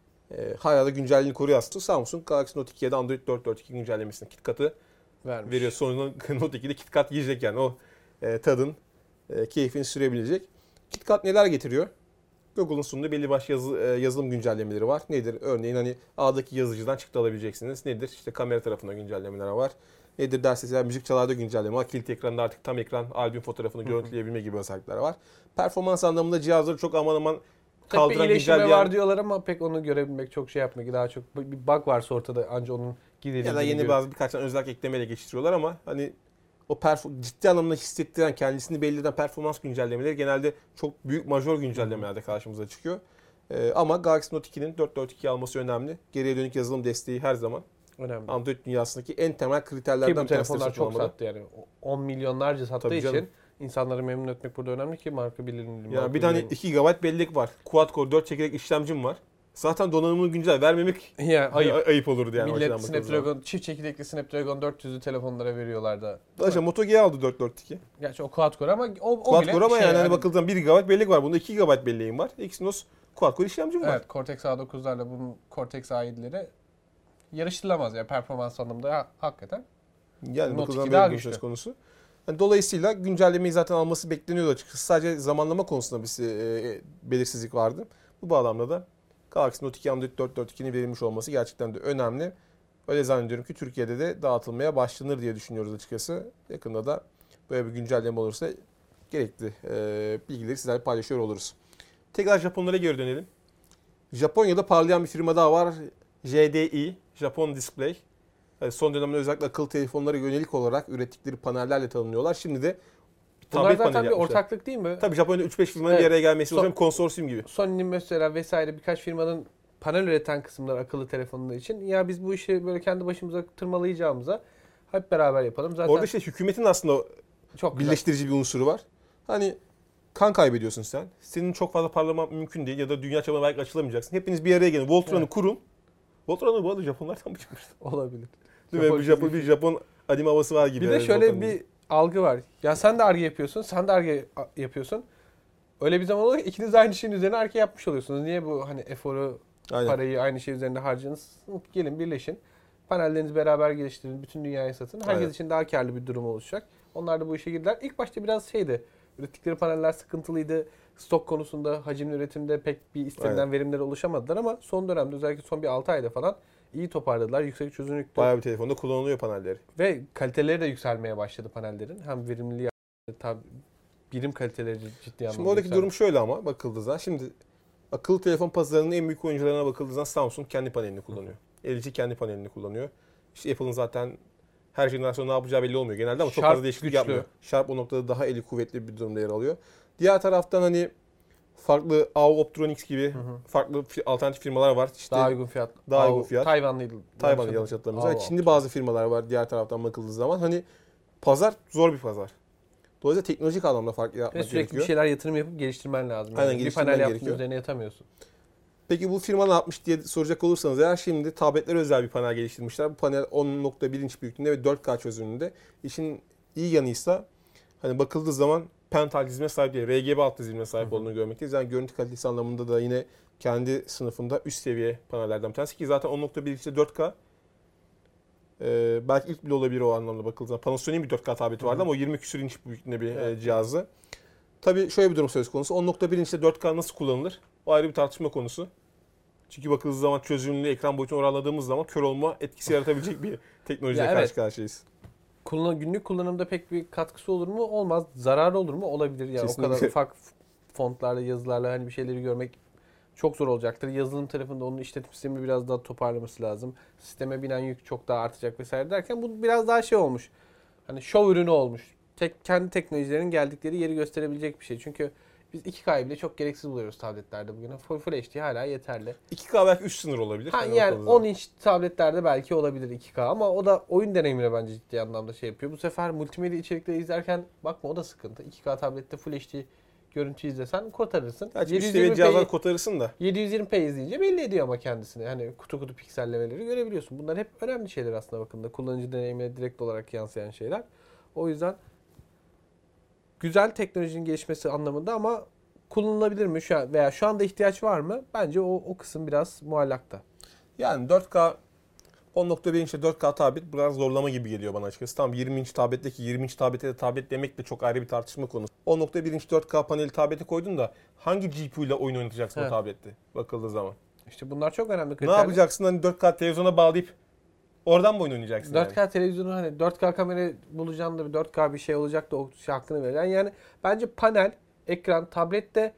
E, hala da güncelliğini koruyor aslında. Samsung Galaxy Note ikiye de Android dört nokta dört nokta iki güncellemesini KitKat'ı Vermiş. veriyor. Sonra Note ikide KitKat yiyecek yani o e, tadın e, keyfini sürebilecek. KitKat neler getiriyor? Google'un sunduğu belli başlı yazı, e, yazılım güncellemeleri var. Nedir? Örneğin hani A'daki yazıcıdan çıktı alabileceksiniz. Nedir? İşte kamera tarafında güncellemeler var. Nedir derseniz yani müzik çalarda güncelleme var. Kilit ekranda artık tam ekran albüm fotoğrafını görüntüleyebilme gibi özellikler var. Performans anlamında cihazları çok aman aman Tek bir kaldıran iyileşme güncelleyen var diyorlar ama pek onu görebilmek çok şey yapmıyor. Daha çok bir bug varsa ortada anca onun giderildiğini ya da yeni görüyoruz. bazı birkaç tane özellik eklemeyle geçiştiriyorlar ama hani o perf- ciddi anlamda hissettiren, kendisini belli eden performans güncellemeleri genelde çok büyük majör güncellemelerde karşımıza çıkıyor. Ee, ama Galaxy Note ikinin dört nokta dört nokta iki alması önemli. Geriye dönük yazılım desteği her zaman Önemli. Android dünyasındaki en temel Ki kriterlerden bu bir tanesi telefonlar çok olmalı. sattı yani. on milyonlarca sattığı Tabii canım. için insanları memnun etmek burada önemli ki marka bilinirliği. Yani bir tane iki gigabayt bellek var. Quad core dört çekirdek işlemcim var. Zaten donanımını güncel vermemek yani ayıp. ayıp olurdu yani. o açıdan Millet bakıldığı zaman. Snapdragon, çift çekirdekli Snapdragon dört yüz'ü telefonlara veriyorlar da. Arkadaşlar Moto G aldı dört nokta dört nokta iki. Gerçi o quad core ama o, o Quad bile core ama şey yani hani bakıldığı zaman bir gigabayt bellek var. Bunda iki gigabayt belleğim var. Exynos Quad core işlemcim var. Evet, Cortex A dokuz'larla bunun Cortex A yedi'leri yarıştırılamaz ya performans anlamında ha- hakikaten. Yani Note bakıldığı zaman iki daha böyle bir güçlü. söz konusu. Yani dolayısıyla güncellemeyi zaten alması bekleniyordu açıkçası. Sadece zamanlama konusunda bir e, belirsizlik vardı. Bu bağlamda da Galaxy Note iki Android dört nokta dört nokta ikinin verilmiş olması gerçekten de önemli. Öyle zannediyorum ki Türkiye'de de dağıtılmaya başlanır diye düşünüyoruz açıkçası. Yakında da böyle bir güncelleme olursa gerekli e, bilgileri sizlerle paylaşıyor oluruz. Tekrar Japonlara geri dönelim. Japonya'da parlayan bir firma daha var. J D I, Japon Display. Yani son dönemde özellikle akıllı telefonlara yönelik olarak ürettikleri panellerle tanınıyorlar. Şimdi de Bunlar tablet zaten paneli bir yapmışlar. ortaklık değil mi? Tabii Japonya'da üç beş firmanın Evet. bir araya gelmesi Son- o konsorsiyum gibi. Sony'nin mesela vesaire birkaç firmanın panel üreten kısımları akıllı telefonlar için. Ya biz bu işi böyle kendi başımıza tırmalayacağımıza hep beraber yapalım. Zaten Orada işte hükümetin aslında çok güzel. birleştirici bir unsuru var. Hani kan kaybediyorsun sen. Senin çok fazla parlaman mümkün değil ya da dünya çapına belki açılamayacaksın. Hepiniz bir araya gelin. Voltron'u Evet. kurun. Voltron'u bu arada Japonlardan mı çıkmıştı? Olabilir. Değil mi? Japon Bir Japon, çizgi bir Japon anime havası var gibi. Bir de yani şöyle Voltron'un. bir algı var. Ya sen de Ar-Ge yapıyorsun, sen de Ar-Ge yapıyorsun. Öyle bir zaman oluyor ki ikiniz de aynı şeyin üzerine Ar-Ge yapmış oluyorsunuz. Niye bu hani eforu, Aynen. parayı aynı şey üzerinde harcayınız? Gelin birleşin. Panellerinizi beraber geliştirin, bütün dünyaya satın. Herkes Aynen. için daha karlı bir durum oluşacak. Onlar da bu işe girdiler. İlk başta biraz şeydi. Ürettikleri paneller sıkıntılıydı. Stok konusunda, hacimli üretimde pek bir istenilen Aynen. verimlere ulaşamadılar ama son dönemde özellikle son bir altı ayda falan iyi toparladılar. Yüksek çözünürlükte. Bayağı bir telefonda kullanılıyor panelleri. Ve kaliteleri de yükselmeye başladı panellerin. Hem verimliliği, tabi birim kaliteleri ciddi anlamda Şimdi oradaki yükseldi. durum şöyle ama bakıldığı zaman. Şimdi akıllı telefon pazarının en büyük oyuncularına bakıldığı zaman Samsung kendi panelini kullanıyor. L G kendi panelini kullanıyor. İşte Apple'ın zaten her jenerasyon ne yapacağı belli olmuyor genelde ama çok Sharp fazla değişiklik güçlü. yapmıyor. Sharp o noktada daha eli kuvvetli bir durumda yer alıyor. Diğer taraftan hani farklı A O Optronics gibi Hı hı. farklı fi- alternatif firmalar var. İşte Daha uygun fiyat. Daha Aa, uygun fiyat. Tayvanlıydı. Tayvan'da yanlış hatırlamıyorsam. Aa, Çinli bazı firmalar var diğer taraftan bakıldığı zaman. Hani pazar zor bir pazar. Dolayısıyla teknolojik anlamda fark Ve yaratmak sürekli gerekiyor. bir şeyler yatırım yapıp geliştirmen lazım. Aynen, Yani bir geliştirmen panel yaptığın gerekiyor. üzerine yatamıyorsun. Peki bu firma ne yapmış diye soracak olursanız eğer şimdi tabletlere özel bir panel geliştirmişler. Bu panel on nokta bir inç büyüklüğünde ve dört K çözünürlüğünde. İşin iyi yanıysa hani bakıldığı zaman Pental dizime sahip değil, R G B alt dizimine sahip olduğunu görmekteyiz. Yani görüntü kalitesi anlamında da yine kendi sınıfında üst seviye panellerden bir tanesi ki zaten on nokta bir inçte dört K. Ee, belki ilk bile olabilir o anlamda bakıldığı zaman. Panasonic'in bir dört K tableti vardı ama o yirmi küsur inç büyüklüğünde bir Evet. e, cihazı. Tabii şöyle bir durum söz konusu. on nokta bir inçte dört K nasıl kullanılır? O ayrı bir tartışma konusu. Çünkü bakıldığı zaman çözünürlüğü, ekran boyutunu oranladığımız zaman kör olma etkisi yaratabilecek bir teknolojiyle Ya karşı evet. karşıyayız. Kullan, günlük kullanımda pek bir katkısı olur mu? Olmaz. Zararı olur mu? Olabilir. Yani o Kesinlikle. kadar ufak fontlarla, yazılarla hani bir şeyleri görmek çok zor olacaktır. Yazılım tarafında onun işletim sistemi biraz daha toparlaması lazım. Sisteme binen yük çok daha artacak vesaire derken bu biraz daha şey olmuş. Hani şov ürünü olmuş. Tek kendi teknolojilerin geldikleri yeri gösterebilecek bir şey. Çünkü biz iki K'yı bile çok gereksiz buluyoruz tabletlerde bugün. Full, Full H D hala yeterli. iki K belki üst sınır olabilir. Ha, Hani yani bakıldığı zaman. on inç tabletlerde belki olabilir iki K ama o da oyun deneyimine bence ciddi anlamda şey yapıyor. Bu sefer multimedya içerikleri izlerken bakma o da sıkıntı. iki K tablette Full H D görüntü izlesen kurtarırsın. Gerçi üst seviye cihazlar kotarırsın da. yedi yüz yirmi p izleyince belli ediyor ama kendisini. Hani kutu kutu piksellemeleri görebiliyorsun. Bunlar hep önemli şeyler aslında bakımda. Kullanıcı deneyimine direkt olarak yansıyan şeyler. O yüzden güzel teknolojinin gelişmesi anlamında ama kullanılabilir mi şu an veya şu anda ihtiyaç var mı? Bence o, o kısım biraz muallakta. Yani dört K on nokta bir inçte dört K tablet biraz zorlama gibi geliyor bana açıkçası. Tam yirmi inç tabletteki yirmi inç tablete de tablet demek de çok ayrı bir tartışma konusu. on nokta bir inç dört K paneli tablete koydun da hangi G P U ile oyun oynatacaksın Evet. o tablette bakıldığı zaman? İşte bunlar çok önemli Ne kriterler. yapacaksın hani dört K televizyona bağlayıp oradan mı oyun oynayacaksın dört K yani? televizyonu hani dört K kamera bulacağım da bir dört K bir şey olacak da o şey hakkını veren. Yani bence panel, ekran, tablette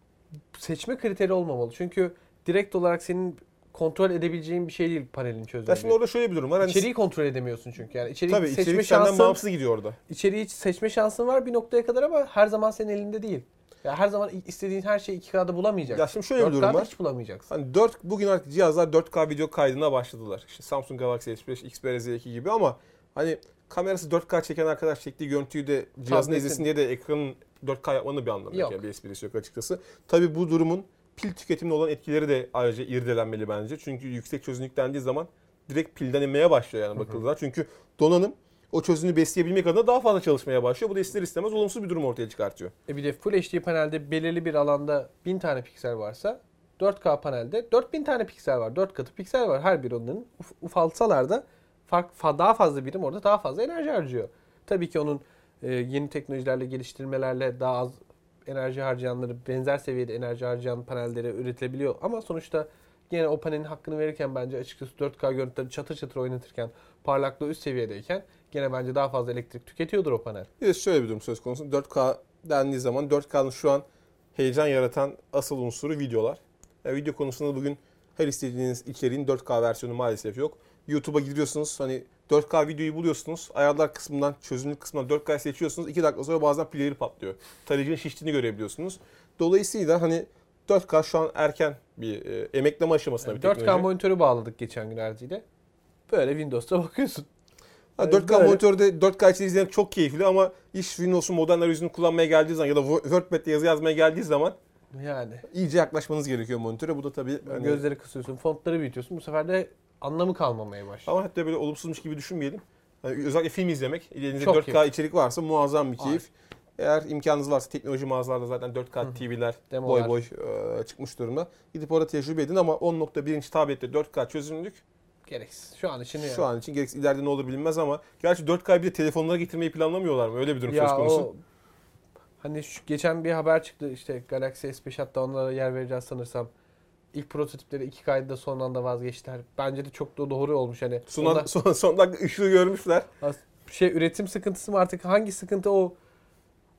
seçme kriteri olmamalı. Çünkü direkt olarak senin kontrol edebileceğin bir şey değil panelin Ya çözünürlüğü. şimdi orada şöyle bir durum var. Hani İçeriği kontrol edemiyorsun çünkü. Yani içeriği tabii seçme içerik senden şansın, bağımsız gidiyor orada. içeriği seçme şansın var bir noktaya kadar ama her zaman senin elinde değil. Ya her zaman istediğin her şeyi iki K'da bulamayacaksın. Ya şimdi şöyle bir durum dört K'da var. hiç bulamayacaksın. Hani dört bugün artık cihazlar dört K video kaydına başladılar. İşte Samsung Galaxy S beş, Xperia Z iki gibi ama hani kamerası dört K çeken arkadaş çektiği görüntüyü de cihazına Tabletin- izlesin diye de ekranın dört K yapmanın bir anlamı yok. Yok. Yani bir esprisi yok açıkçası. Tabii bu durumun pil tüketimine olan etkileri de ayrıca irdelenmeli bence. Çünkü yüksek çözünürlük dendiği zaman direkt pilden inmeye başlıyor yani bakıldığı. Çünkü donanım o çözünürlüğü besleyebilmek adına daha fazla çalışmaya başlıyor. Bu da ister istemez olumsuz bir durum ortaya çıkartıyor. E bir de Full H D panelde belirli bir alanda bin tane piksel varsa dört K panelde dört bin tane piksel var. dört katı piksel var. Her bir onların uf- ufaltsalar da fark, fa- daha fazla birim orada daha fazla enerji harcıyor. Tabii ki onun e, yeni teknolojilerle, geliştirmelerle daha az enerji harcayanları, benzer seviyede enerji harcayan panellere üretilebiliyor. Ama sonuçta yine o panelin hakkını verirken bence açıkçası dört K görüntüleri çatır çatır oynatırken parlaklığı üst seviyedeyken gene bence daha fazla elektrik tüketiyordur o panel. Bir de şöyle bir durum söz konusu. dört K dendiği zaman dört K'nın şu an heyecan yaratan asıl unsuru videolar. Yani video konusunda bugün her istediğiniz içeriğin dört K versiyonu maalesef yok. YouTube'a giriyorsunuz hani dört K videoyu buluyorsunuz. Ayarlar kısmından, çözünürlük kısmından dört K seçiyorsunuz. iki dakika sonra bazen pilleri patlıyor. Tarayıcının şiştiğini görebiliyorsunuz. Dolayısıyla hani dört K şu an erken bir e, emekleme aşamasında bir dört K teknoloji. monitörü bağladık geçen gün Erci'yle. Böyle Windows'ta bakıyorsun. Ha, dört K Böyle. monitörde dört K içeriği izlemek çok keyifli ama iş Windows'un modern arayüzünü kullanmaya geldiği zaman ya da WordPad'de yazı yazmaya geldiği zaman Yani iyice yaklaşmanız gerekiyor monitöre. Bu da tabii hani, gözleri kısıyorsun, fontları büyütüyorsun. Bu sefer de anlamı kalmamaya başlıyor. ama hatta böyle olumsuzmuş gibi düşünmeyelim. Yani özellikle film izlemek, elinizde Çok dört K keyifli. içerik varsa muazzam bir keyif. Eğer imkanınız varsa teknoloji mağazalarda zaten dört K T V'ler Demolar. boy boy e, çıkmış durumda. Gidip orada tecrübe edin ama on nokta bir inç tablette dört K çözünürlük Gereksiz. Şu an için yani. şu an için gereksiz. İleride ne olur bilinmez ama gerçi dört K'yı bir de telefonlara getirmeyi planlamıyorlar mı? Öyle bir durum söz Ya konusu. o hani şu, geçen bir haber çıktı işte Galaxy S beş hatta onlara yer vereceğiz sanırsam. İlk prototipleri iki K'ydı da son anda vazgeçtiler. Bence de çok da doğru olmuş hani. Son, Onda- son, son dakika ışığı görmüşler. şey üretim sıkıntısı mı artık hangi sıkıntı o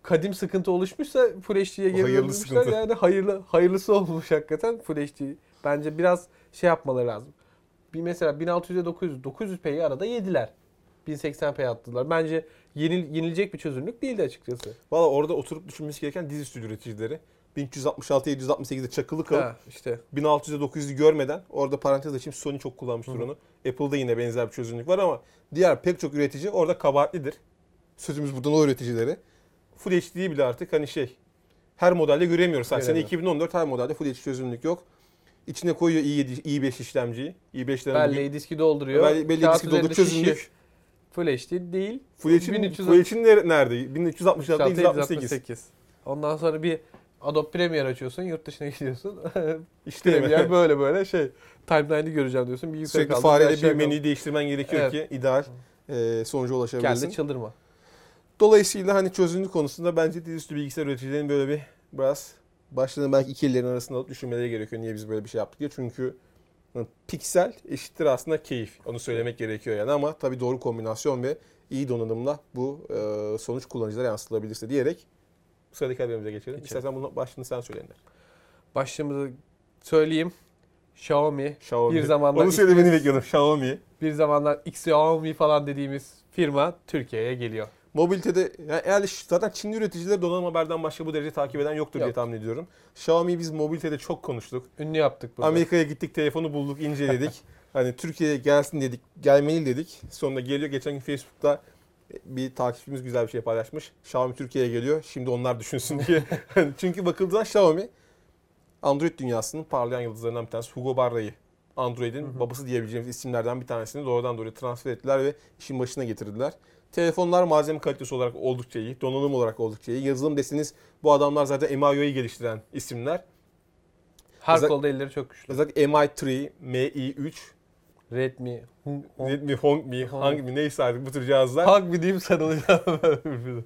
kadim sıkıntı oluşmuşsa Full H D'ye geri hayırlı dönmüşler. sıkıntı. Yani hayırlı hayırlısı olmuş hakikaten Full H D. Bence biraz şey yapmaları lazım. Bir mesela bin altı yüze dokuz yüz, dokuz yüz P'yi arada yediler. bin seksen P attılar. Bence yenil, yenilecek bir çözünürlük değildi açıkçası. Valla orada oturup düşünmesi gereken dizüstü üreticileri. bin üç yüz altmış altı yedi yüz altmış sekizde çakılı kalıp Ha, işte. bin altı yüze dokuz yüzü görmeden, orada parantez açayım, Sony çok kullanmıştır Hı. onu. Apple'da yine benzer bir çözünürlük var ama diğer pek çok üretici orada kabahatlidir. Sözümüz buradan o üreticileri. Full H D'yi bile artık hani şey, her modelde göremiyoruz. Yani sene Göremiyorum. iki bin on dört her modelde Full H D çözünürlük yok. İçine koyuyor i yedi, i beş işlemciyi. i beşlerin Belleği diski dolduruyor. belli, belli Kağıt diski doldu üzerinde çözünürlük. şişi. Full H D değil. Full H'in Full H'in nerede? bin üç yüz altmış altı yüz altmış sekiz. Ondan sonra bir Adobe Premiere açıyorsun, yurt dışına gidiyorsun. İşte Premiere böyle böyle şey. Timeline'ı göreceğim diyorsun. Bilgisayarı sürekli kaldır, fareyle aşağı bir menüyü kaldır. değiştirmen gerekiyor Evet. ki ideal e, sonuca ulaşabilirsin. Geldi çıldırma. Dolayısıyla hani çözünürlük konusunda bence dizüstü bilgisayar üreticilerinin böyle bir biraz başlarını belki iki ellerin arasında alıp düşünmeleri gerekiyor. Niye biz böyle bir şey yaptık diye. Çünkü yani piksel eşittir aslında keyif. Onu söylemek gerekiyor yani ama tabii doğru kombinasyon ve iyi donanımla bu e, sonuç kullanıcılara yansıtılabilirse diyerek sıradaki haberimize geçelim. Geçelim. İstersen bunun başlığını sen söyle Ender. Başlığımızı söyleyeyim. Xiaomi. Xiaomi. Bir zamanlar Onu söylemeni ismi- bekliyordum. Xiaomi. Bir zamanlar Xiaomi falan dediğimiz firma Türkiye'ye geliyor. Mobilitede yani eğer zaten Çinli üreticileri donanım haberden başka bu derece takip eden yoktur diye Yok. tahmin ediyorum. Xiaomi'yi biz mobilitede çok konuştuk. Ünlü yaptık burada. Amerika'ya gittik, telefonu bulduk, inceledik. Hani Türkiye'ye gelsin dedik, gelmeli dedik. Sonunda geliyor. Geçen gün Facebook'ta bir takipçimiz güzel bir şey paylaşmış. Xiaomi Türkiye'ye geliyor. Şimdi onlar düşünsün diye. Hani çünkü bakıldığında Xiaomi Android dünyasının parlayan yıldızlarından bir tanesi. Hugo Barra'yı Android'in Hı hı. babası diyebileceğimiz isimlerden bir tanesini doğrudan doğruya transfer ettiler ve işin başına getirdiler. Telefonlar malzeme kalitesi olarak oldukça iyi, donanım olarak oldukça iyi. Yazılım deseniz bu adamlar zaten M I U I'yi geliştiren isimler. Her Özel- kolda elleri çok güçlü. Özellikle M I üç, M I üç, Redmi, Hong, Hong, Redmi, Hongmi, Hong- Hangmi neyse artık bu tür cihazlar. Hong mi diyeyim sarılacağım.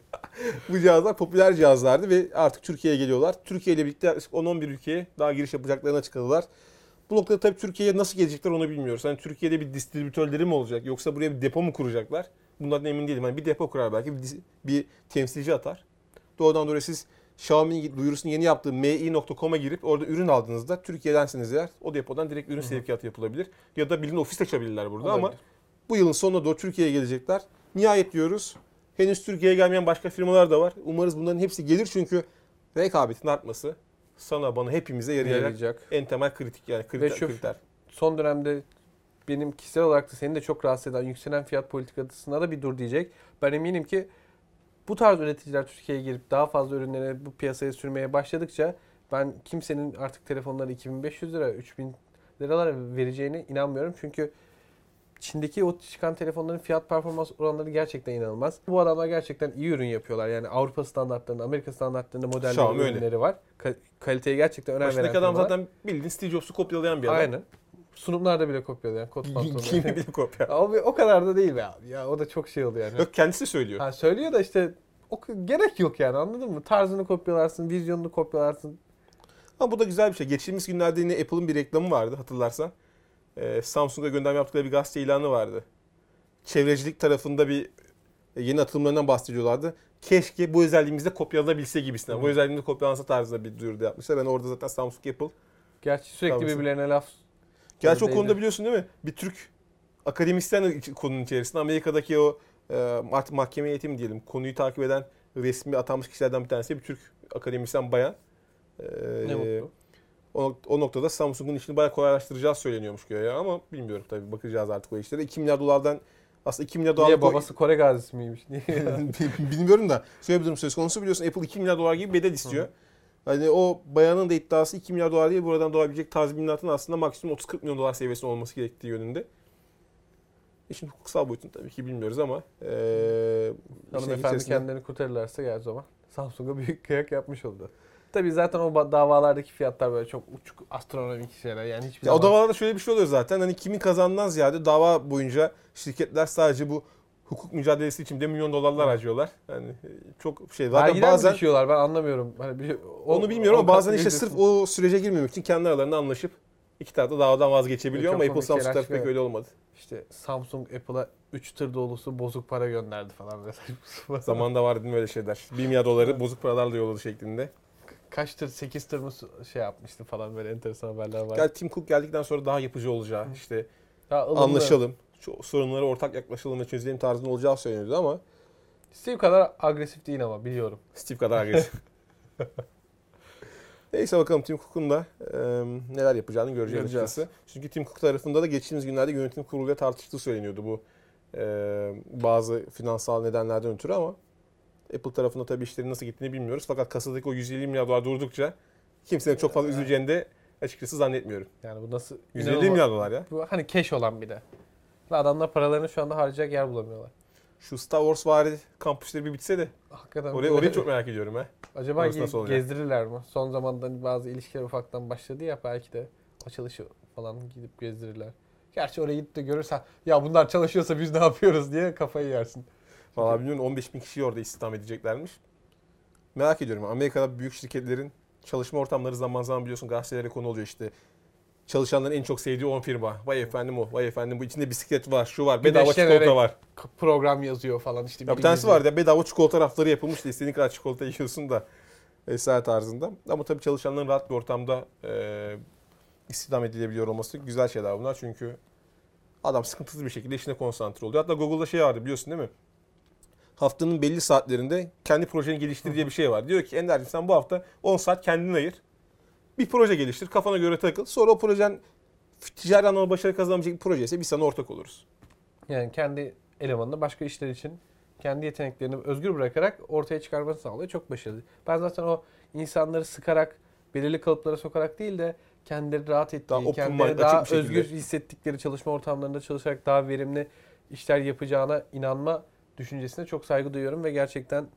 Bu cihazlar popüler cihazlardı ve artık Türkiye'ye geliyorlar. Türkiye ile birlikte yaklaşık on on bir ülkeye daha giriş yapacaklarını açıkladılar. Bu noktada tabii Türkiye'ye nasıl gelecekler onu bilmiyoruz. Hani Türkiye'de bir distribütörleri mi olacak yoksa buraya bir depo mu kuracaklar? Bundan emin değilim. Hani bir depo kurar belki, bir, dis- bir temsilci atar. Doğrudan doğruya siz Xiaomi'nin duyurusunu yeni yaptığı m i nokta com'a girip orada ürün aldığınızda Türkiye'densiniz eğer o depodan direkt ürün sevkiyatı yapılabilir. Ya da bilin ofis açabilirler burada ama Olabilir. bu yılın sonuna doğru Türkiye'ye gelecekler. Nihayet diyoruz. Henüz Türkiye'ye gelmeyen başka firmalar da var. Umarız bunların hepsi gelir çünkü rekabetin artması sana bana hepimize yarayacak yarayacak. en temel kritik yani kriter. Ve şu- kriter. Son dönemde benim kişisel olarak da seni de çok rahatsız eden yükselen fiyat politikasına da bir dur diyecek. Ben eminim ki bu tarz üreticiler Türkiye'ye girip daha fazla ürünleri bu piyasaya sürmeye başladıkça ben kimsenin artık telefonları iki bin beş yüz lira, üç bin liralara vereceğine inanmıyorum. Çünkü Çin'deki o çıkan telefonların fiyat performans oranları gerçekten inanılmaz. Bu adamlar gerçekten iyi ürün yapıyorlar. Yani Avrupa standartlarında, Amerika standartlarında modelleri, Xiaomi öyle. ürünleri var. Ka- kaliteye gerçekten önem veren Başındaki adam firmalar. zaten bildiğin Steve Jobs'u kopyalayan bir adam. Aynen. Sunumlarda bile kopyalayan kot Kimi pantolonu. bile kopya. Abi o kadar da değil be abi. Ya o da çok şey oluyor yani. Yok kendisi söylüyor. Ha, söylüyor da işte o gerek yok yani, anladın mı? Tarzını kopyalarsın, vizyonunu kopyalarsın. Ama bu da güzel bir şey. Geçtiğimiz günlerde yine Apple'ın bir reklamı vardı hatırlarsan. Ee, Samsung'a gönderme yaptıkları bir gazete ilanı vardı. Çevrecilik tarafında bir e, yeni atılımlarından bahsediyorlardı. Keşke bu özelliğimizde kopyalanabilse gibisinden. Hı. Bu özelliğimizde kopyalansa tarzında bir duyuru da yapmışlar. Ben orada zaten Samsung, Apple. Gerçi sürekli Tamam. birbirlerine laf. Gerçi o Değildir. konuda biliyorsun değil mi? Bir Türk akademisyen de iç- konunun içerisinde. Amerika'daki o e, artık mahkeme eğitimi diyelim. Konuyu takip eden resmi atanmış kişilerden bir tanesi bir Türk akademisyen bayan. E, Ne mutlu. O, o noktada Samsung'un işini bayağı kolaylaştıracağı söyleniyormuş ya ama bilmiyorum tabii, bakacağız artık o işlere. iki milyar dolardan aslında iki milyar dolar Niye babası Kore gazisi miymiş? Niye? bilmiyorum da şöyle bir durum söz konusu, biliyorsun Apple iki milyar dolar gibi bedel istiyor. Hani o bayanın da iddiası iki milyar dolar değil, buradan doğabilecek tazminatın aslında maksimum otuz kırk milyon dolar seviyesinde olması gerektiği yönünde. İşin hukuksal boyutunu tabii ki bilmiyoruz ama ee, işin Hanımefendi içerisinde- kendilerini kurtarırlarsa gel o zaman Samsung'a büyük kıyak yapmış oldu. Tabii zaten o ba- davalardaki fiyatlar böyle çok uçuk astronomik şeyler yani hiçbir Ya o zaman. davalarda şöyle bir şey oluyor zaten. Hani kimin kazandığından ziyade dava boyunca şirketler sadece bu hukuk mücadelesi için de milyon dolarlar harcıyorlar. Yani e, çok şey zaten Vergiden bazen mi düşüyorlar, ben anlamıyorum. Hani bir, o- onu bilmiyorum ama o bazen kat- işte sırf o sürece girmemek için kendi aralarında anlaşıp iki taraf da davadan vazgeçebiliyor Çok ama Apple komik Samsung şeyler tarafı pek çıkıyor. öyle olmadı. İşte Samsung Apple'a üç tır dolusu bozuk para gönderdi falan. Zamanında vardı değil mi öyle şeyler? bir milyar doları bozuk paralarla yolladı şeklinde. Kaç tır? sekiz tır mı şey yapmıştı falan, böyle enteresan haberler var. Gel Tim Cook geldikten sonra daha yapıcı olacağı, işte daha anlaşalım, şu sorunlara ortak yaklaşalım ve çözelim tarzında olacağı söyleniyordu ama Steve kadar agresif değil ama biliyorum. Steve kadar agresif. Neyse bakalım Tim Cook'un da e, neler yapacağını göreceğiz, Göreceğiz. açıkçası. Çünkü Tim Cook tarafında da geçtiğimiz günlerde yönetim kuruluyla tartıştığı söyleniyordu bu e, bazı finansal nedenlerden ötürü ama Apple tarafında tabii işlerin nasıl gittiğini bilmiyoruz. Fakat kasadaki o yüz elli milyar dolar durdukça kimsenin çok fazla üzüleceğini de açıkçası zannetmiyorum. Yani bu nasıl... yüz elli milyar dolar ya. Bu hani cash olan bir de. Ve adamlar paralarını şu anda harcayacak yer bulamıyorlar. Şu Star Wars vari kampüsleri bir bitse de Hakikaten. orayı, orayı çok merak ediyorum ha. Acaba Orası nasıl ge- olacak? gezdirirler mi? Son zamanda hani bazı ilişkiler ufaktan başladı ya, belki de açılışı falan gidip gezdirirler. Gerçi oraya gidip de görürsen ya bunlar çalışıyorsa biz ne yapıyoruz diye kafayı yersin. Valla bilmiyorum, on beş bin kişiyi orada istihdam edeceklermiş. Merak ediyorum. Amerika'da büyük şirketlerin çalışma ortamları zaman zaman biliyorsun gazetelere konu oluyor işte. Çalışanların en çok sevdiği on firma. Vay efendim o, vay efendim bu, içinde bisiklet var, şu var, bedava Güneşlenerek çikolata var. K- Program yazıyor falan işte. Ya bir tanesi var ya, bedava çikolata rafları yapılmış da istediğin kadar çikolata yiyorsun da vesaire tarzında. Ama tabii çalışanların rahat bir ortamda e, istihdam edilebiliyor olması güzel şeyler bunlar. Çünkü adam sıkıntısız bir şekilde işine konsantre oluyor. Hatta Google'da şey vardı biliyorsun değil mi? Haftanın belli saatlerinde kendi projeni geliştir diye bir şey var. Diyor ki Ender'cim sen bu hafta on saat kendine ayır. Bir proje geliştir, kafana göre takıl. Sonra o projen ticari anlamda başarı kazanabilecek bir proje ise biz sana ortak oluruz. Yani kendi elemanını başka işler için kendi yeteneklerini özgür bırakarak ortaya çıkarmasını sağlıyor. Çok başarılı. Ben zaten o insanları sıkarak, belirli kalıplara sokarak değil de kendileri rahat ettiği, Daha open kendileri mind, daha açık bir şekilde. özgür hissettikleri çalışma ortamlarında çalışarak daha verimli işler yapacağına inanma düşüncesine çok saygı duyuyorum ve gerçekten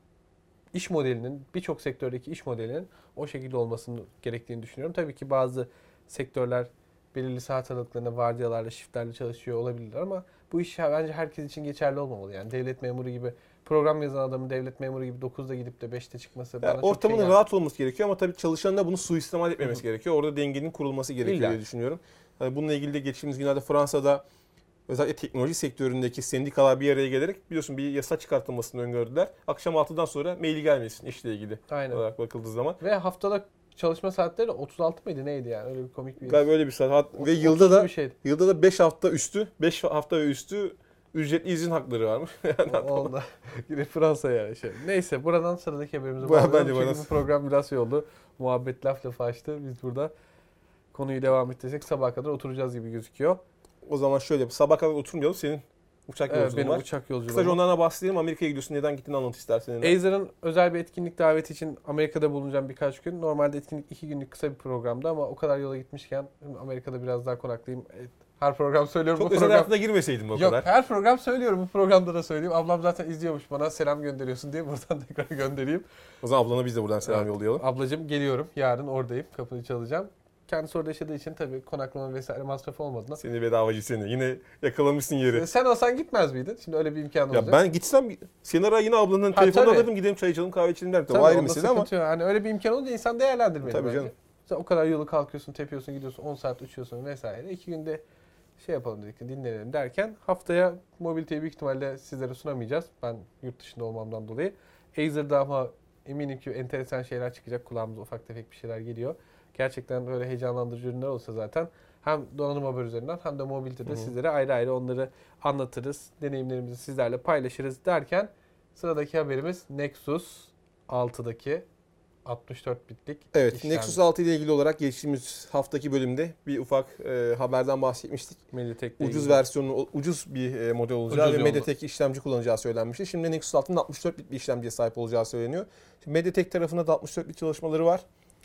iş modelinin, birçok sektördeki iş modelinin o şekilde olmasını gerektiğini düşünüyorum. Tabii ki bazı sektörler belirli saat aralıklarında vardiyalarla, shiftlerle çalışıyor olabilirler ama bu iş bence herkes için geçerli olmamalı. Yani devlet memuru gibi, program yazan adamın devlet memuru gibi dokuzda gidip de beşte çıkması bana Yani çok ortamının şey geldi. rahat olması gerekiyor ama tabii çalışanın da bunu suistimal etmemesi gerekiyor. Orada dengenin kurulması gerekiyor İlla. diye düşünüyorum. Yani bununla ilgili de geçtiğimiz günlerde Fransa'da özellikle teknoloji sektöründeki sendikalar bir araya gelerek biliyorsun bir yasa çıkartılmasını öngördüler. Akşam altıdan sonra maili gelmesin işle ilgili Aynen. olarak bakıldığı zaman. Ve haftada çalışma saatleri otuz altı mıydı neydi yani? Öyle bir komik bir... Galiba öyle bir saat. Hat- Ve otuz yılda da bir şeydi. yılda da beş hafta üstü, beş hafta ve üstü ücretli izin hakları varmış. Onda yine Fransa'ya yani şey. Neyse buradan sıradaki haberimize Bu- bağlayalım. bence Çünkü bana- bu program biraz şey oldu. Muhabbet laf lafı açtı. Biz burada konuyu devam ettirsek sabaha kadar oturacağız gibi gözüküyor. O zaman şöyle yap. Sabah kadar oturmayalım. Senin uçak Evet, yolculuğun benim var. uçak yolculuğum Kısaca var. onlardan bahsedelim. Amerika'ya gidiyorsun. Neden gittiğini anlat istersen. Acer'ın özel bir etkinlik daveti için Amerika'da bulunacağım birkaç gün. Normalde etkinlik iki günlük kısa bir programdı ama o kadar yola gitmişken Amerika'da biraz daha konaklayayım. Evet, her program söylüyorum. Çok bu özel program... hayatına girmeseydin o Yok, kadar. her program söylüyorum. Bu programda da söyleyeyim. Ablam zaten izliyormuş, bana selam gönderiyorsun diye buradan tekrar göndereyim. O zaman ablana biz de buradan selam Evet. yollayalım. Ablacığım geliyorum. Yarın oradayım. Kapını çalacağım. Kendisi orada yaşadığı için tabii konaklama vesaire masrafı olmadığına. Seni bedavacı seni. Yine yakalamışsın yeri. Sen olsan gitmez miydin? Şimdi öyle bir imkan olacak. Ya ben gitsem seni ara yine ablanın Ha, telefonu tabii. alırım gidelim çay içelim kahve içelim derim. Tabii, O ayrı onda mesele ama. sıkıntı yok. Hani öyle bir imkan olunca insan değerlendirmeli Tabii bence. canım. Sen o kadar yolu kalkıyorsun, tepiyorsun, gidiyorsun, on saat uçuyorsun vesaire. İki günde şey yapalım dedik, dinlenelim derken haftaya mobiliteyi büyük ihtimalle sizlere sunamayacağız. Ben yurt dışında olmamdan dolayı. Acer'da ama eminim ki enteresan şeyler çıkacak. Kulağımıza ufak tefek bir şeyler geliyor. Gerçekten böyle heyecanlandırıcı ürünler olsa zaten hem donanım haber üzerinden hem de mobilitede Hı hı. sizlere ayrı ayrı onları anlatırız. Deneyimlerimizi sizlerle paylaşırız derken sıradaki haberimiz Nexus altıdaki altmış dört bitlik Evet, işlemci. Nexus altı ile ilgili olarak geçtiğimiz haftaki bölümde bir ufak e, haberden bahsetmiştik. Mediatek'le Ucuz ilgili. versiyonu, ucuz bir e, model olacağı Ucuz ve yolda. Mediatek işlemci kullanacağı söylenmişti. Şimdi Nexus altının altmış dört bit bir işlemciye sahip olacağı söyleniyor. Şimdi Mediatek tarafında da altmış dört bit çalışmaları var.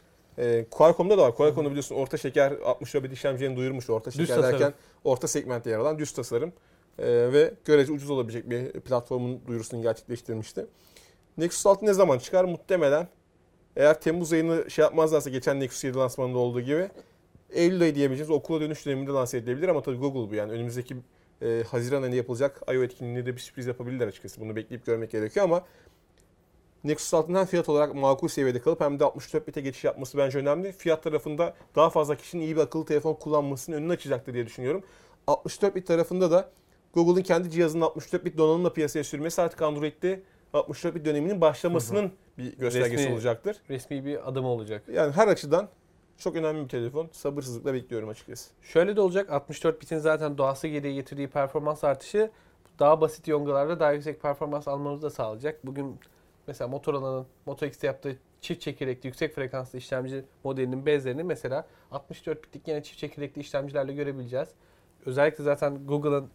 E, Qualcomm'da da var. Qualcomm'da biliyorsun orta şeker altmış dört bit işlemcilerini duyurmuştu. Orta şeker tasarım. derken orta segmentte yer alan düz tasarım e, ve görece ucuz olabilecek bir platformun duyurusunu gerçekleştirmişti. Nexus altı ne zaman çıkar? Muhtemelen eğer Temmuz ayını şey yapmazlarsa geçen Nexus yedi lansmanında olduğu gibi Eylül ayı diyebileceğimiz okula dönüş döneminde lanse edilebilir ama tabii Google bu yani önümüzdeki e, Haziran ayında yapılacak I O etkinliğinde de bir sürpriz yapabilirler açıkçası. Bunu bekleyip görmek gerekiyor ama Nexus altının hem fiyat olarak makul seviyede kalıp hem de altmış dört bite geçiş yapması bence önemli. Fiyat tarafında daha fazla kişinin iyi bir akıllı telefon kullanmasının önünü açacaktır diye düşünüyorum. altmış dört bit tarafında da Google'ın kendi cihazının altmış dört bit donanımla piyasaya sürmesi artık Android'de altmış dört bit döneminin başlamasının hı hı. bir göstergesi resmi, olacaktır. Resmi bir adım olacak. Yani her açıdan çok önemli bir telefon. Sabırsızlıkla bekliyorum açıkçası. Şöyle de olacak. altmış dört bitin zaten doğası gereği getirdiği performans artışı daha basit yongalarda daha yüksek performans almamızı da sağlayacak. Bugün mesela Motorola'nın Moto X'te yaptığı çift çekirdekli yüksek frekanslı işlemci modelinin bezlerini mesela altmış dört bitlik yine çift çekirdekli işlemcilerle görebileceğiz. Özellikle zaten Google'ın